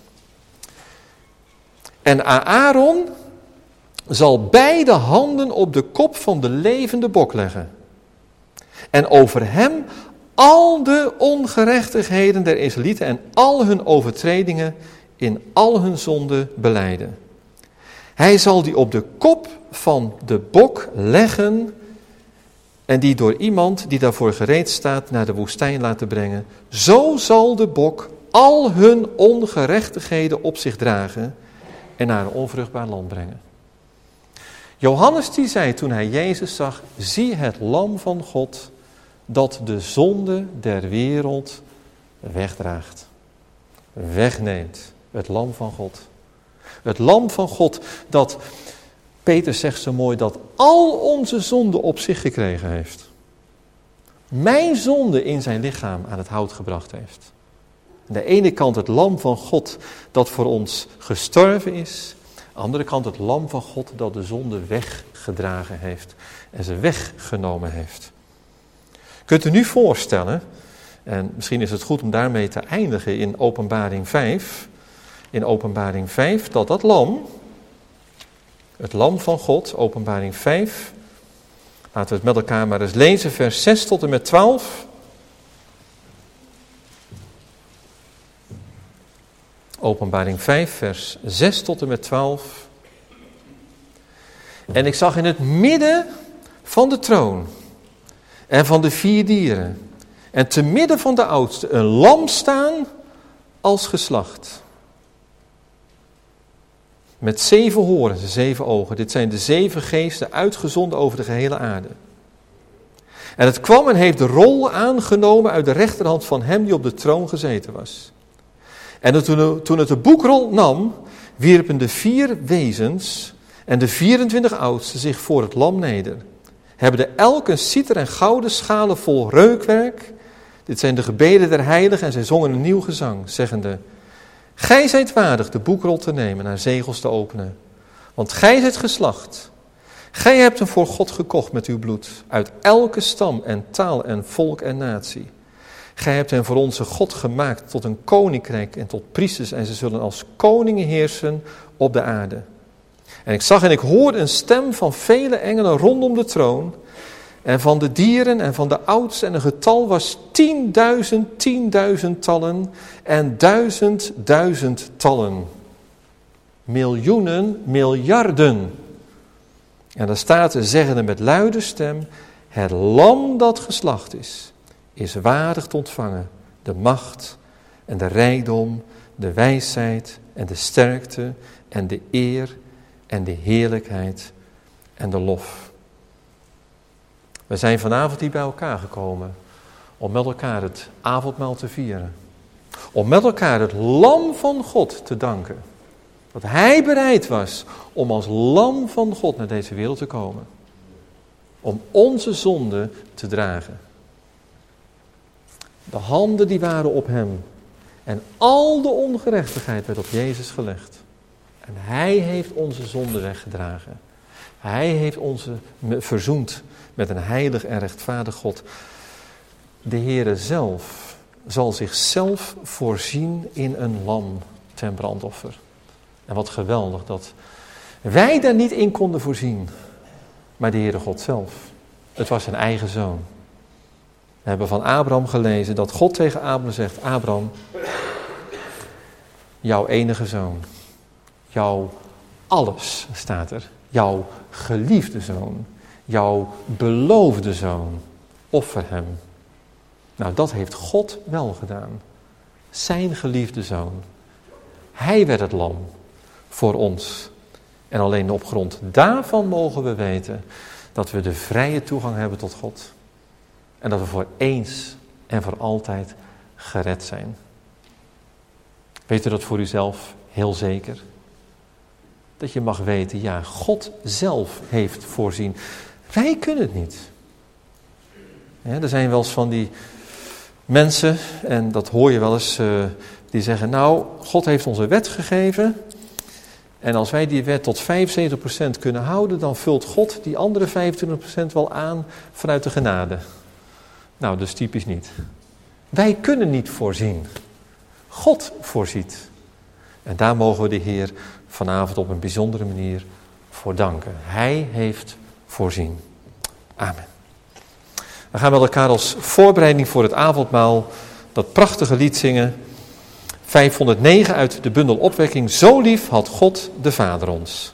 En Aaron zal beide handen op de kop van de levende bok leggen. En over hem al de ongerechtigheden der Israëlieten en al hun overtredingen in al hun zonden belijden. Hij zal die op de kop van de bok leggen en die door iemand die daarvoor gereed staat naar de woestijn laten brengen. Zo zal de bok al hun ongerechtigheden op zich dragen en naar een onvruchtbaar land brengen. Johannes die zei toen hij Jezus zag, zie het lam van God dat de zonde der wereld wegdraagt. Wegneemt. Het lam van God. Het lam van God dat, Petrus zegt zo mooi, dat al onze zonden op zich gekregen heeft. Mijn zonde in zijn lichaam aan het hout gebracht heeft. Aan de ene kant het lam van God dat voor ons gestorven is. Aan de andere kant het lam van God dat de zonde weggedragen heeft en ze weggenomen heeft. Kunt u nu voorstellen, en misschien is het goed om daarmee te eindigen in Openbaring 5. In Openbaring 5 dat lam, het lam van God, Openbaring 5. Laten we het met elkaar maar eens lezen, vers 6 tot en met 12. Openbaring 5, vers 6 tot en met 12. En ik zag in het midden van de troon en van de 4 dieren en te midden van de oudste een lam staan als geslacht. Met 7 horens en 7 ogen. Dit zijn de 7 geesten uitgezonden over de gehele aarde. En het kwam en heeft de rol aangenomen uit de rechterhand van hem die op de troon gezeten was. En toen het de boekrol nam, wierpen de 4 wezens en de 24 oudsten zich voor het lam neder. Hebben elk een citer en gouden schalen vol reukwerk. Dit zijn de gebeden der heiligen en zij zongen een nieuw gezang, zeggende: Gij zijt waardig de boekrol te nemen en haar zegels te openen. Want gij zijt geslacht. Gij hebt hem voor God gekocht met uw bloed, uit elke stam en taal en volk en natie. Gij hebt hen voor onze God gemaakt tot een koninkrijk en tot priesters en ze zullen als koningen heersen op de aarde. En ik zag en ik hoorde een stem van vele engelen rondom de troon en van de dieren en van de oudsten en een getal was 10.000 tallen en 1000 tallen. Miljoenen, miljarden. En daar staat er zeggende met luide stem, het lam dat geslacht is waardig te ontvangen de macht en de rijkdom, de wijsheid en de sterkte en de eer en de heerlijkheid en de lof. We zijn vanavond hier bij elkaar gekomen om met elkaar het avondmaal te vieren. Om met elkaar het lam van God te danken. Dat hij bereid was om als lam van God naar deze wereld te komen. Om onze zonde te dragen. De handen die waren op hem. En al de ongerechtigheid werd op Jezus gelegd. En hij heeft onze zonde weggedragen. Hij heeft ons verzoend met een heilig en rechtvaardig God. De Heere zelf zal zichzelf voorzien in een lam ten brandoffer. En wat geweldig dat wij daar niet in konden voorzien. Maar de Heere God zelf. Het was zijn eigen zoon. We hebben van Abraham gelezen dat God tegen Abraham zegt, Abraham, jouw enige zoon, jouw alles staat er, jouw geliefde zoon, jouw beloofde zoon, offer hem. Nou, dat heeft God wel gedaan. Zijn geliefde zoon. Hij werd het lam voor ons. En alleen op grond daarvan mogen we weten dat we de vrije toegang hebben tot God. En dat we voor eens en voor altijd gered zijn. Weet u dat voor uzelf heel zeker? Dat je mag weten, ja, God zelf heeft voorzien. Wij kunnen het niet. Ja, er zijn wel eens van die mensen, en dat hoor je wel eens, die zeggen, nou, God heeft ons een wet gegeven. En als wij die wet tot 75% kunnen houden, dan vult God die andere 25% wel aan vanuit de genade. Nou, dus typisch niet. Wij kunnen niet voorzien. God voorziet. En daar mogen we de Heer vanavond op een bijzondere manier voor danken. Hij heeft voorzien. Amen. We gaan met elkaar als voorbereiding voor het avondmaal dat prachtige lied zingen. 509 uit de bundel Opwekking. Zo lief had God de Vader ons.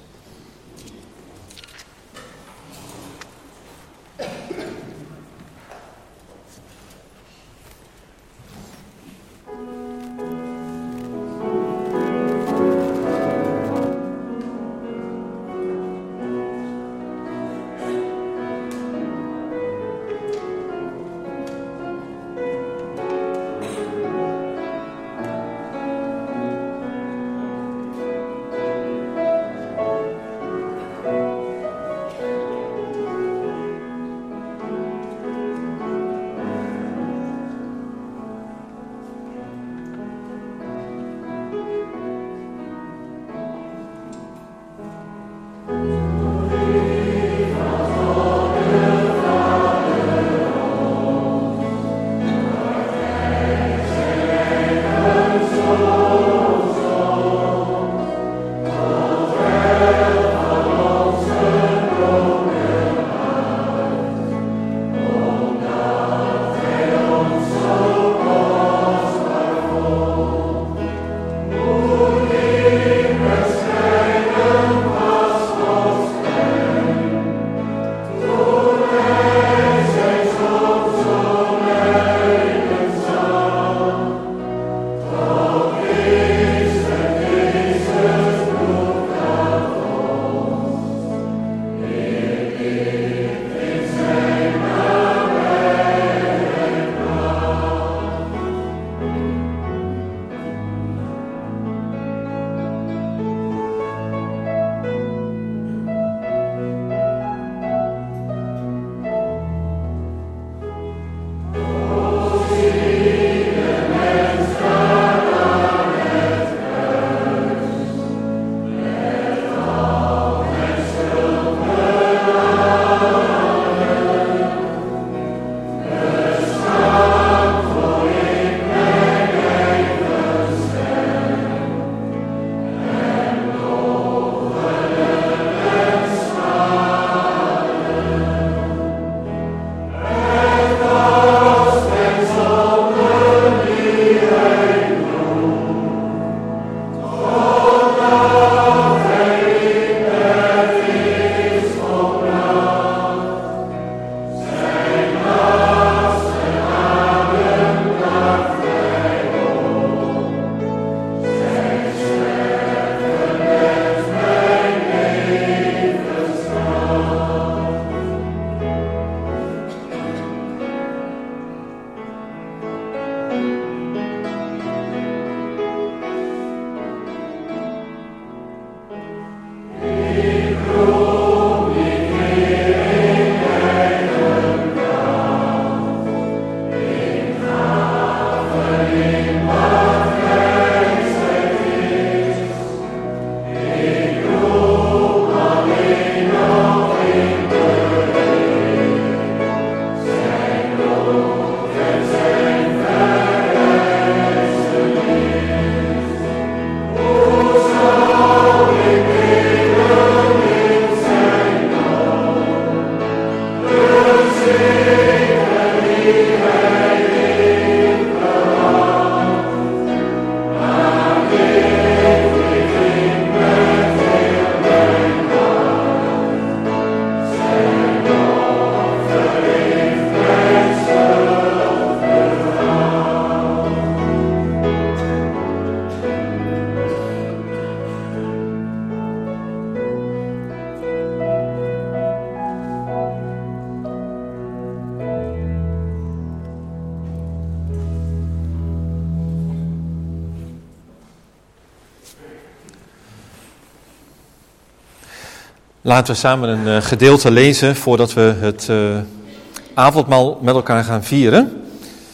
Laten we samen een gedeelte lezen voordat we het avondmaal met elkaar gaan vieren.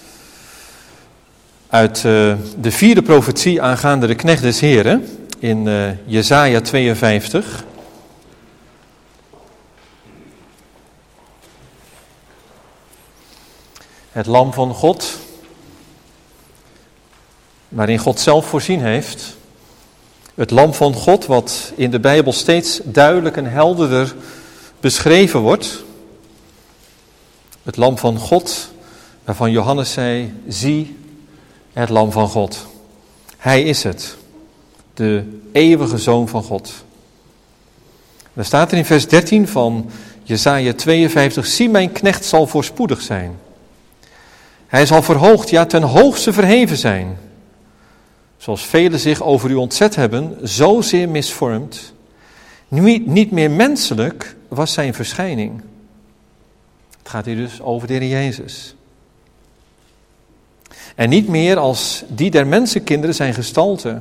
Uit de vierde profetie aangaande de knecht des Heren in Jesaja 52. Het lam van God, waarin God zelf voorzien heeft. Het lam van God, wat in de Bijbel steeds duidelijk en helderder beschreven wordt. Het lam van God, waarvan Johannes zei, zie het lam van God. Hij is het, de eeuwige Zoon van God. Er staat er in vers 13 van Jesaja 52, zie mijn knecht zal voorspoedig zijn. Hij zal verhoogd, ja ten hoogste verheven zijn. Zoals velen zich over u ontzet hebben, zozeer misvormd. Niet meer menselijk was zijn verschijning. Het gaat hier dus over de Heer Jezus. En niet meer als die der mensenkinderen zijn gestalte.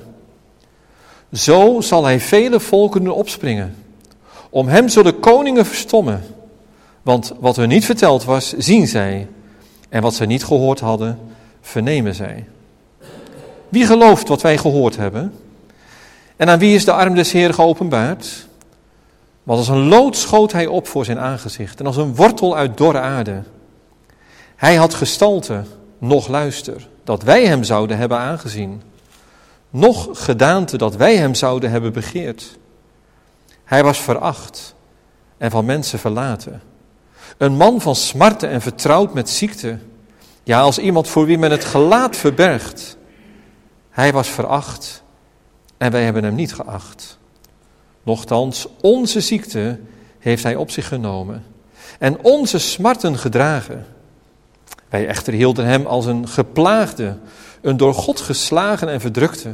Zo zal hij vele volken doen opspringen. Om hem zullen koningen verstommen. Want wat hun niet verteld was, zien zij. En wat zij niet gehoord hadden, vernemen zij. Wie gelooft wat wij gehoord hebben? En aan wie is de arm des Heeren geopenbaard? Want als een lood schoot hij op voor zijn aangezicht en als een wortel uit dorre aarde. Hij had gestalte, noch luister, dat wij hem zouden hebben aangezien. Noch gedaante, dat wij hem zouden hebben begeerd. Hij was veracht en van mensen verlaten. Een man van smarten en vertrouwd met ziekte. Ja, als iemand voor wie men het gelaat verbergt. Hij was veracht en wij hebben hem niet geacht. Nochtans, onze ziekte heeft hij op zich genomen en onze smarten gedragen. Wij echter hielden hem als een geplaagde, een door God geslagen en verdrukte.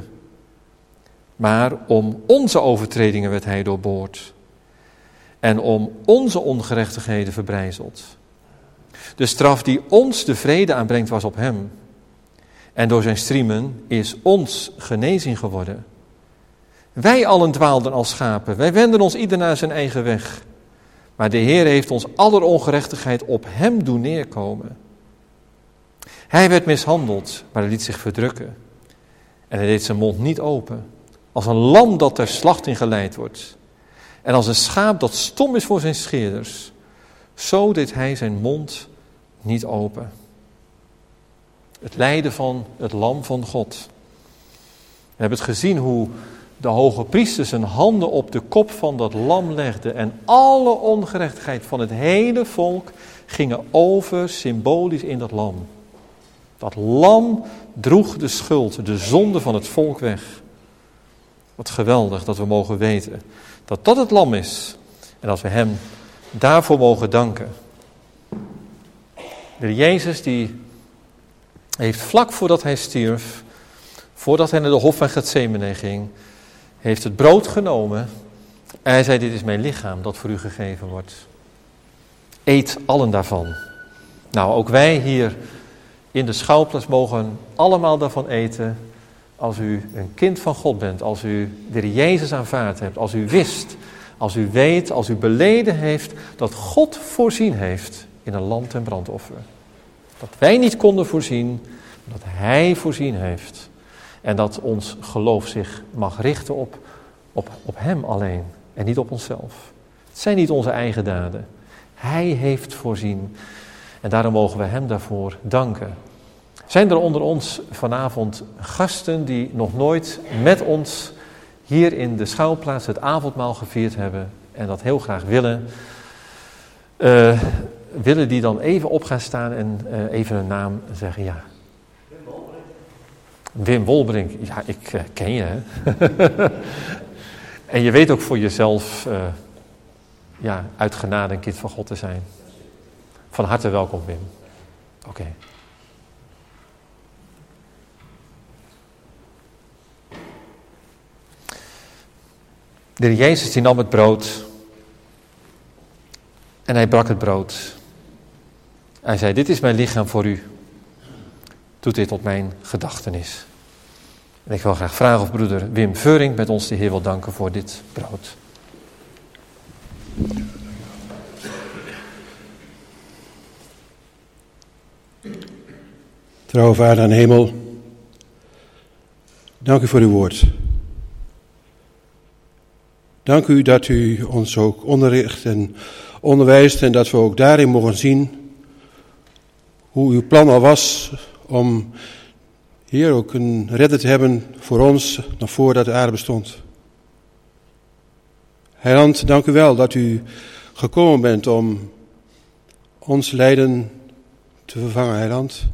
Maar om onze overtredingen werd hij doorboord en om onze ongerechtigheden verbrijzeld. De straf die ons de vrede aanbrengt was op hem. En door zijn striemen is ons genezing geworden. Wij allen dwaalden als schapen. Wij wenden ons ieder naar zijn eigen weg. Maar de Heer heeft ons aller ongerechtigheid op hem doen neerkomen. Hij werd mishandeld, maar hij liet zich verdrukken. En hij deed zijn mond niet open. Als een lam dat ter slachting geleid wordt. En als een schaap dat stom is voor zijn scheerders. Zo deed hij zijn mond niet open. Het lijden van het lam van God. We hebben het gezien hoe de hoge priester zijn handen op de kop van dat lam legde. En alle ongerechtigheid van het hele volk gingen over symbolisch in dat lam. Dat lam droeg de schuld, de zonde van het volk weg. Wat geweldig dat we mogen weten dat dat het lam is. En dat we hem daarvoor mogen danken. De Jezus die heeft vlak voordat hij stierf, voordat hij naar de hof van Getsemane ging, heeft het brood genomen en hij zei, dit is mijn lichaam dat voor u gegeven wordt. Eet allen daarvan. Nou, ook wij hier in de schouwplaats mogen allemaal daarvan eten als u een kind van God bent, als u de Heer Jezus aanvaard hebt, als u wist, als u weet, als u beleden heeft dat God voorzien heeft in een lam ten brandoffer. Dat wij niet konden voorzien, dat hij voorzien heeft. En dat ons geloof zich mag richten op hem alleen en niet op onszelf. Het zijn niet onze eigen daden. Hij heeft voorzien. En daarom mogen we hem daarvoor danken. Zijn er onder ons vanavond gasten die nog nooit met ons hier in de schouwplaats het avondmaal gevierd hebben en dat heel graag willen? Willen die dan even op gaan staan en even een naam zeggen? Ja. Wim Wolbrink. Ja, ik ken je, hè? En je weet ook voor jezelf uit genade een kind van God te zijn. Van harte welkom, Wim. Oké. De Heer Jezus die nam het brood en hij brak het brood. Hij zei, dit is mijn lichaam voor u. Doet dit tot mijn gedachtenis. En ik wil graag vragen of broeder Wim Veuring met ons de Heer wil danken voor dit brood. Trouwe Vader in de hemel, dank u voor uw woord. Dank u dat u ons ook onderricht en onderwijst en dat we ook daarin mogen zien hoe uw plan al was om hier ook een redder te hebben voor ons nog voordat de aarde bestond. Heiland, dank u wel dat u gekomen bent om ons lijden te vervangen, Heiland.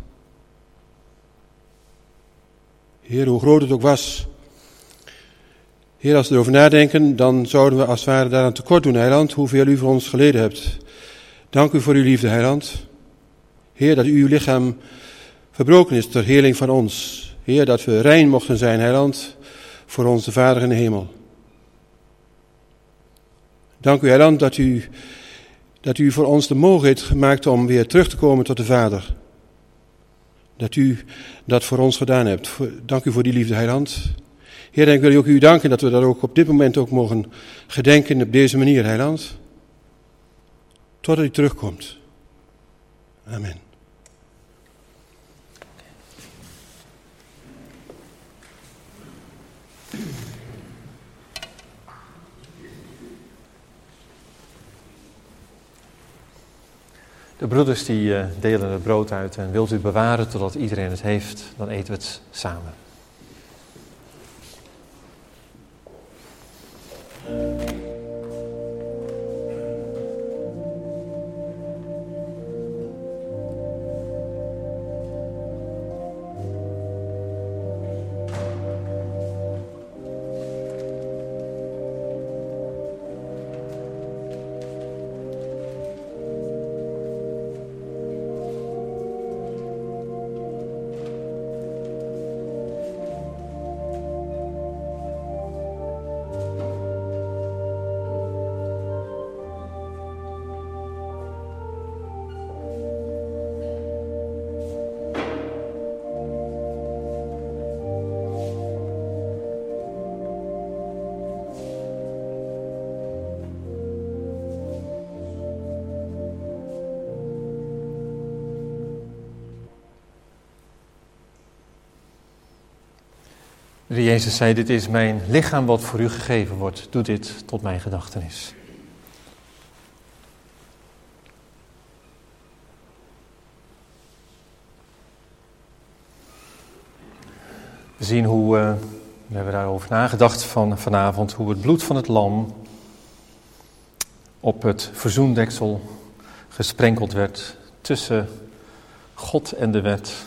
Heer, hoe groot het ook was. Heer, als we erover nadenken, dan zouden we als het ware daaraan tekort doen, Heiland, hoeveel u voor ons geleden hebt. Dank u voor uw liefde, Heiland. Heer, dat uw lichaam verbroken is ter heling van ons. Heer, dat we rein mochten zijn, Heiland, voor onze Vader in de hemel. Dank u, Heiland, dat u voor ons de mogelijkheid gemaakt om weer terug te komen tot de Vader. Dat u dat voor ons gedaan hebt. Dank u voor die liefde, Heiland. Heer, en ik wil ook u danken dat we dat ook op dit moment ook mogen gedenken op deze manier, Heiland. Totdat u terugkomt. Amen. De broeders die delen het brood uit en wilt u bewaren totdat iedereen het heeft, dan eten we het samen. De Heer Jezus zei, dit is mijn lichaam wat voor u gegeven wordt. Doe dit tot mijn gedachtenis. We zien hoe, we hebben daarover nagedacht vanavond, hoe het bloed van het lam op het verzoendeksel gesprenkeld werd tussen God en de wet.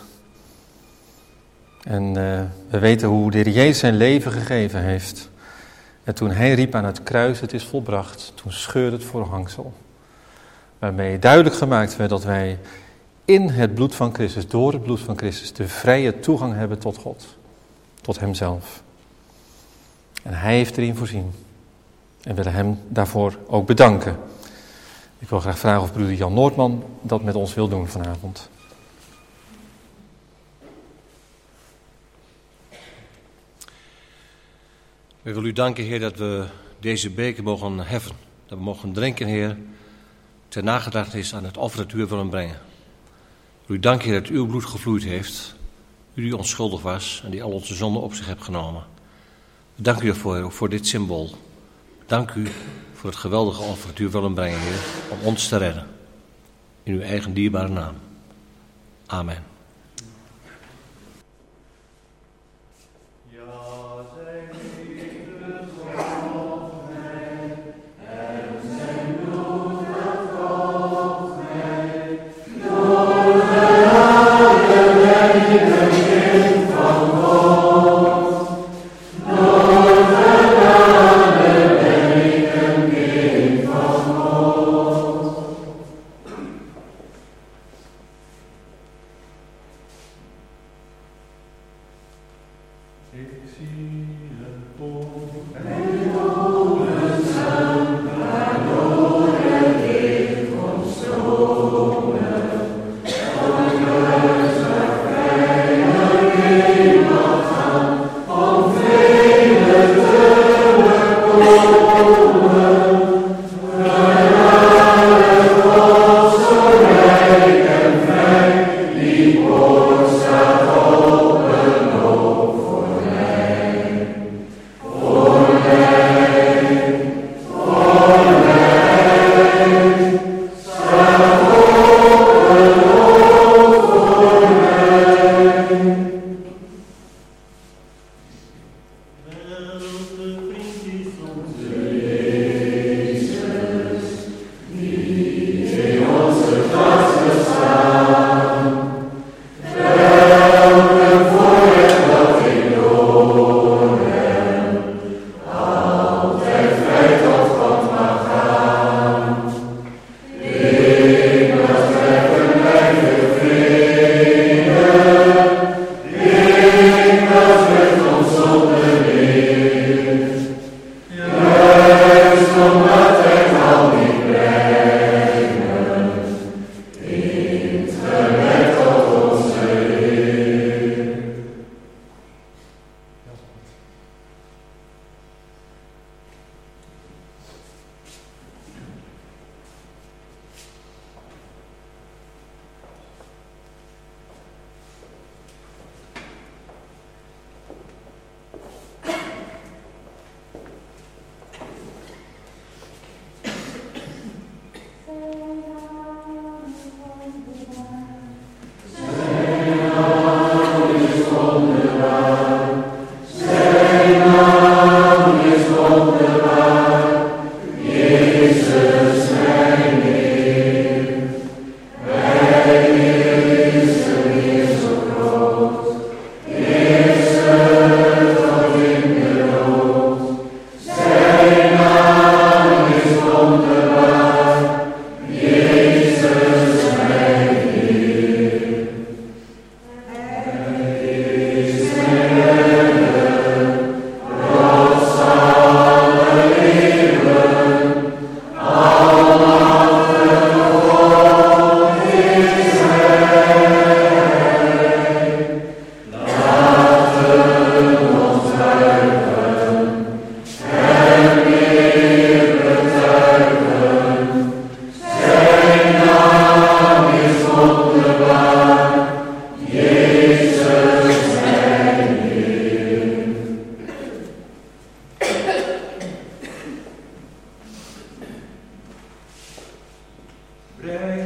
En we weten hoe de Heer Jezus zijn leven gegeven heeft. En toen hij riep aan het kruis, het is volbracht, toen scheurde het voorhangsel. Waarmee duidelijk gemaakt werd dat wij in het bloed van Christus, door het bloed van Christus, de vrije toegang hebben tot God. Tot hemzelf. En hij heeft erin voorzien. En willen hem daarvoor ook bedanken. Ik wil graag vragen of broeder Jan Noordman dat met ons wil doen vanavond. We willen u danken, Heer, dat we deze beker mogen heffen. Dat we mogen drinken, Heer, ter nagedachtenis aan het offer dat u willen brengen. We willen u danken, Heer, dat uw bloed gevloeid heeft. U die onschuldig was en die al onze zonden op zich hebt genomen. We danken u daarvoor, ook voor dit symbool. Dank u voor het geweldige offer dat u willen brengen, Heer, om ons te redden. In uw eigen dierbare naam. Amen.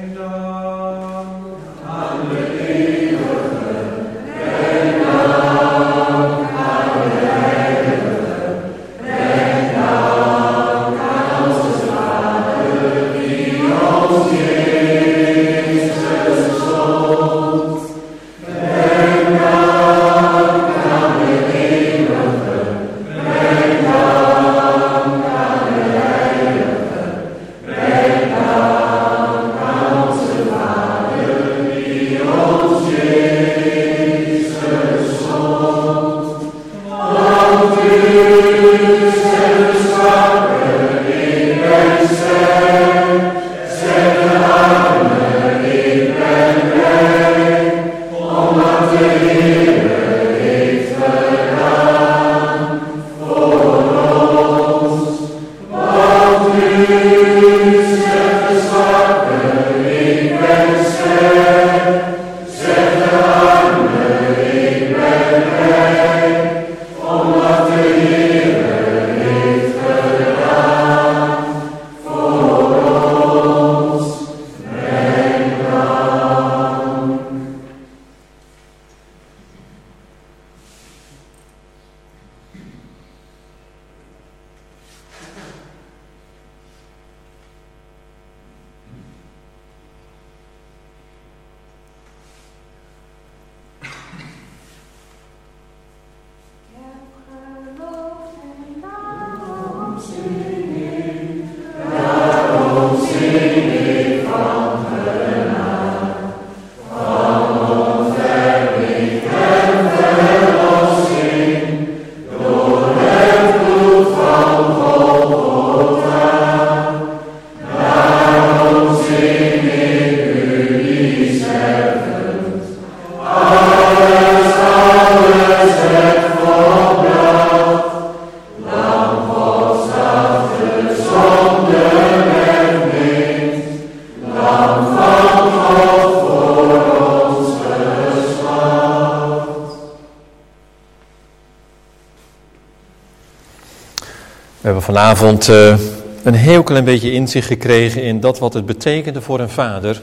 We hebben vanavond een heel klein beetje inzicht gekregen in dat wat het betekende voor een vader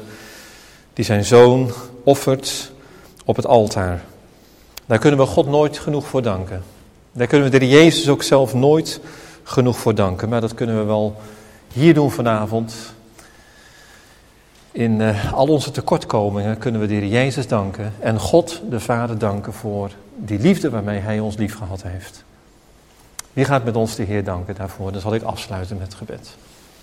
die zijn zoon offert op het altaar. Daar kunnen we God nooit genoeg voor danken. Daar kunnen we de Jezus ook zelf nooit genoeg voor danken. Maar dat kunnen we wel hier doen vanavond. In al onze tekortkomingen kunnen we de Heer Jezus danken. En God de Vader danken voor die liefde waarmee Hij ons lief gehad heeft. Wie gaat met ons de Heer danken daarvoor? Dan zal ik afsluiten met gebed.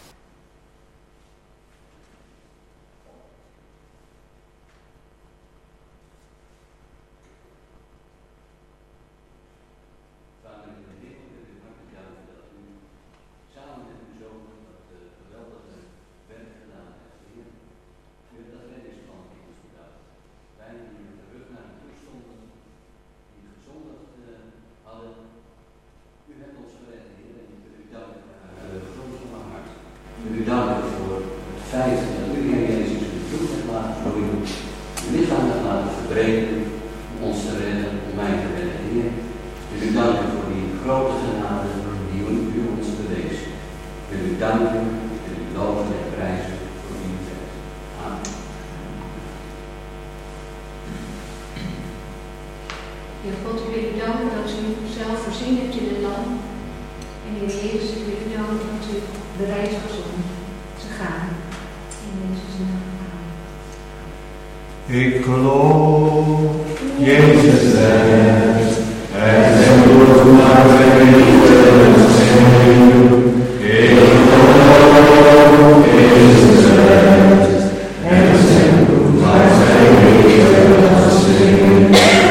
Ik geloof, Jezus zegt, en zijn woord naar weten zijn. Ik geloof, Jezus zegt, en zijn woord naar weten zijn.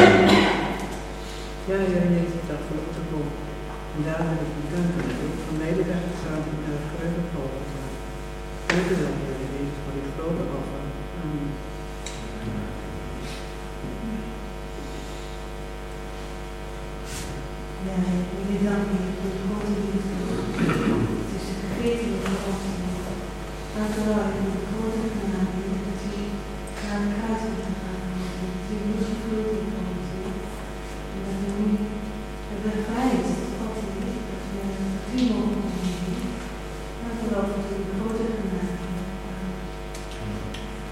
Ja, Jezus, dat geloof ik ook. En daar wil ik u danken dat ik van mij de dag samen met de grote volk was. Dank u wel, Jezus, voor dit grote offer. Amen. Ja, ik wil danken voor de grote liefde. Het is een vergeten in ons. Dank u wel voor de grote genade dat u naar het huis bent gegaan. Dat u niet gevloed heeft van ons. En dat u nu bevrijd is God de liefde. Dat we een vriend mogen ontmoeten. Dank u wel voor de grote genade.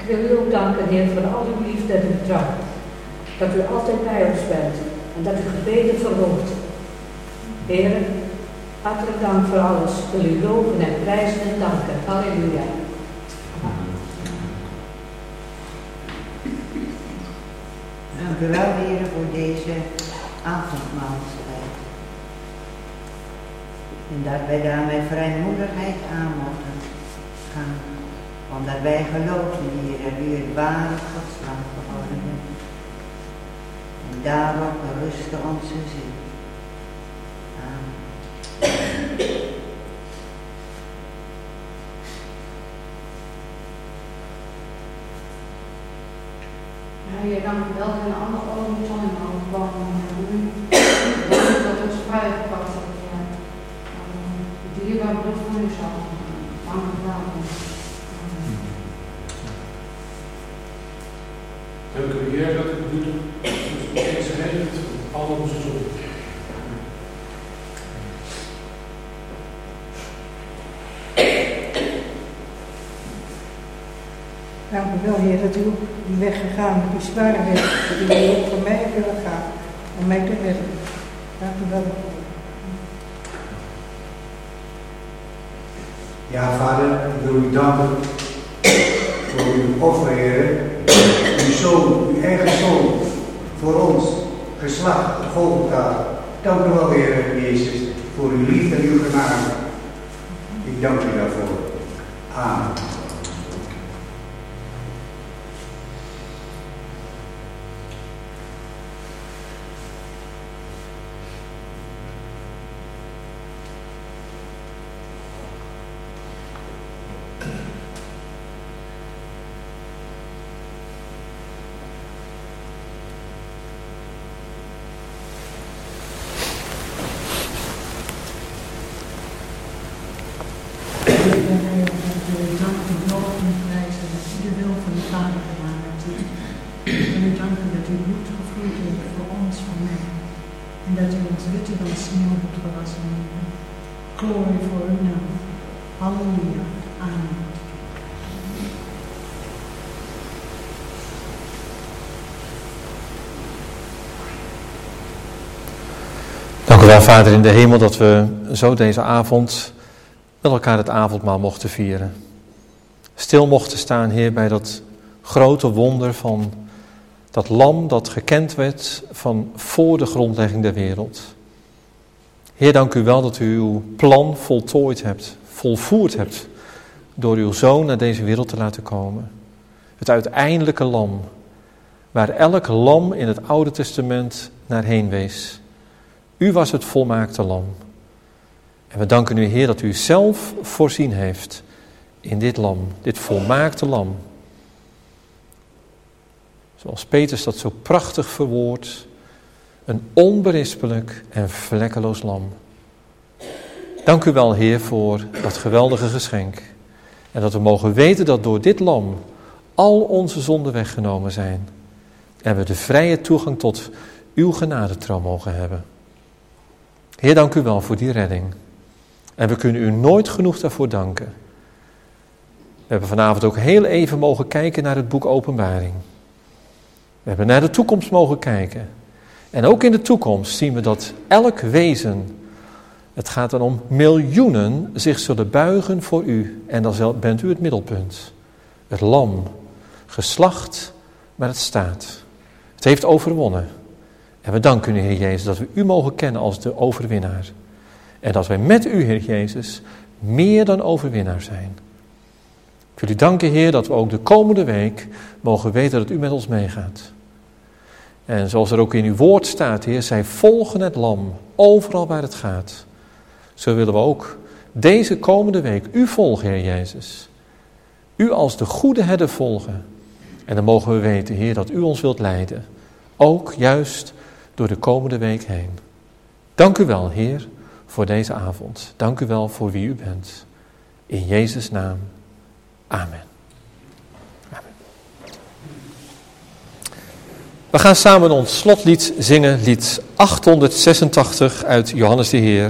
wil u ook danken, Heer, voor al uw liefde en uw trouw. Dat u altijd bij ons bent en dat u gebeden verhoort. Heer, hartelijk dank voor alles. Wil u loven en prijzen en danken. Halleluja. Dank u wel, Heer, voor deze avondmaalstijd. En dat wij daar met vrijmoedigheid aan mogen gaan. Omdat wij geloven, Heer, dat u het ware Godslam geworden bent. En daarop rusten onze ziel. Amen. Heer, dank u wel voor een ander ogen zijn van u. Dank dat ons vrijgepakt hebt. Het dierbaar bloed van u zal. Dank u wel. Dank u, Heer, dat u bloed ons bekend heeft van al onze zonden. Dank u wel, Heer, dat u die weg gegaan bent, die zware weg, die u ook voor mij hebt willen gaan, om mij te redden. Dank u wel. Ja, Vader, ik wil u danken voor uw offer, Heer. Uw zoon, uw eigen zoon, voor ons, geslacht, Golgotha. Dank u wel, Heer Jezus, voor uw liefde en uw genade. Ik dank u daarvoor. Amen. Glorie voor uw naam. Halleluja. Amen. Dank u wel, Vader in de hemel, dat we zo deze avond met elkaar het avondmaal mochten vieren. Stil mochten staan, Heer, bij dat grote wonder van dat lam dat gekend werd van voor de grondlegging der wereld. Heer, dank u wel dat u uw plan voltooid hebt, volvoerd hebt, door uw Zoon naar deze wereld te laten komen. Het uiteindelijke lam, waar elk lam in het Oude Testament naar heen wees. U was het volmaakte lam. En we danken u, Heer, dat u zelf voorzien heeft in dit lam, dit volmaakte lam. Zoals Petrus dat zo prachtig verwoordt, een onberispelijk en vlekkeloos lam. Dank u wel, Heer, voor dat geweldige geschenk. En dat we mogen weten dat door dit lam al onze zonden weggenomen zijn. En we de vrije toegang tot uw genadetroon mogen hebben. Heer, dank u wel voor die redding. En we kunnen u nooit genoeg daarvoor danken. We hebben vanavond ook heel even mogen kijken naar het boek Openbaring. We hebben naar de toekomst mogen kijken. En ook in de toekomst zien we dat elk wezen, het gaat dan om miljoenen, zich zullen buigen voor u. En dan bent u het middelpunt. Het lam, geslacht, maar het staat. Het heeft overwonnen. En we danken u, Heer Jezus, dat we u mogen kennen als de overwinnaar. En dat wij met u, Heer Jezus, meer dan overwinnaar zijn. Ik wil u danken, Heer, dat we ook de komende week mogen weten dat u met ons meegaat. En zoals er ook in uw woord staat, Heer, zij volgen het lam overal waar het gaat. Zo willen we ook deze komende week u volgen, Heer Jezus. U als de goede herder volgen. En dan mogen we weten, Heer, dat u ons wilt leiden. Ook juist door de komende week heen. Dank u wel, Heer, voor deze avond. Dank u wel voor wie u bent. In Jezus' naam. Amen. Amen. We gaan samen ons slotlied zingen, lied 886 uit Johannes de Heer.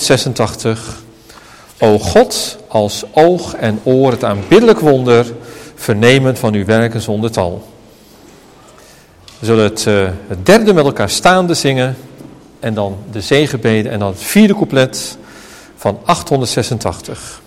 886. O God, als oog en oor het aanbiddelijk wonder vernemen van uw werken zonder tal. We zullen het derde met elkaar staande zingen en dan de zegenbede en dan het vierde couplet van 886.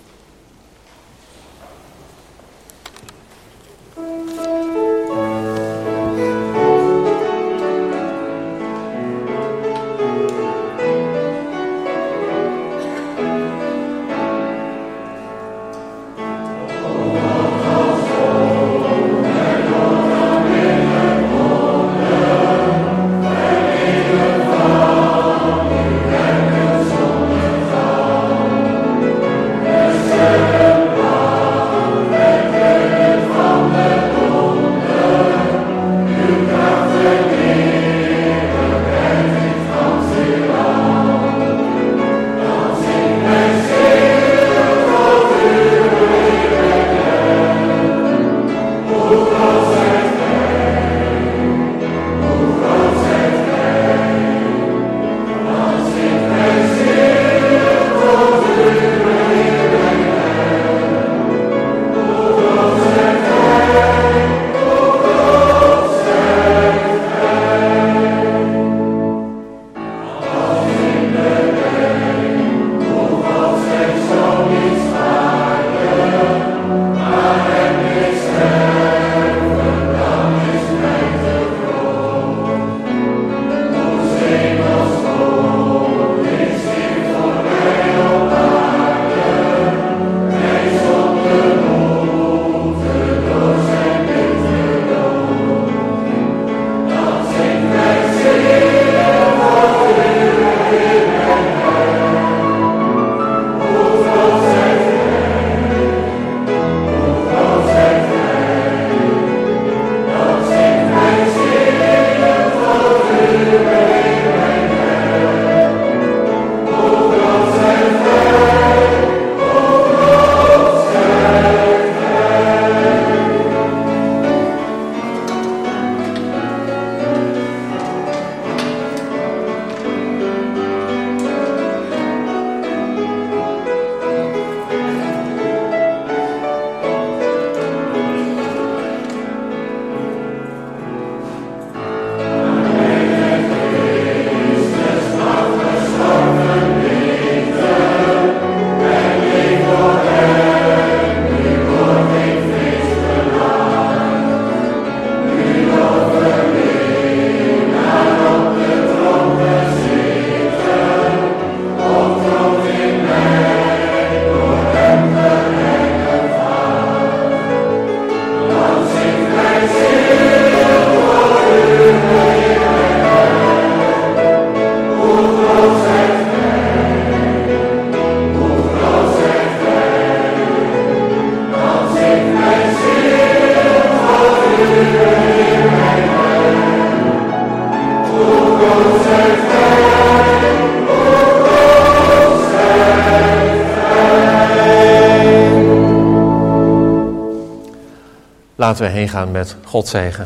Laten we heen gaan met Gods zegen.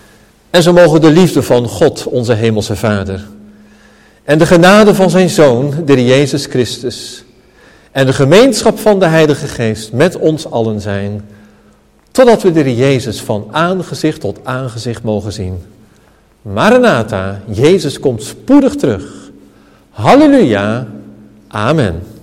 En zo mogen de liefde van God, onze hemelse Vader, en de genade van zijn Zoon, de Heer Jezus Christus, en de gemeenschap van de Heilige Geest met ons allen zijn, totdat we de Heer Jezus van aangezicht tot aangezicht mogen zien. Maranatha, Jezus komt spoedig terug. Halleluja, amen.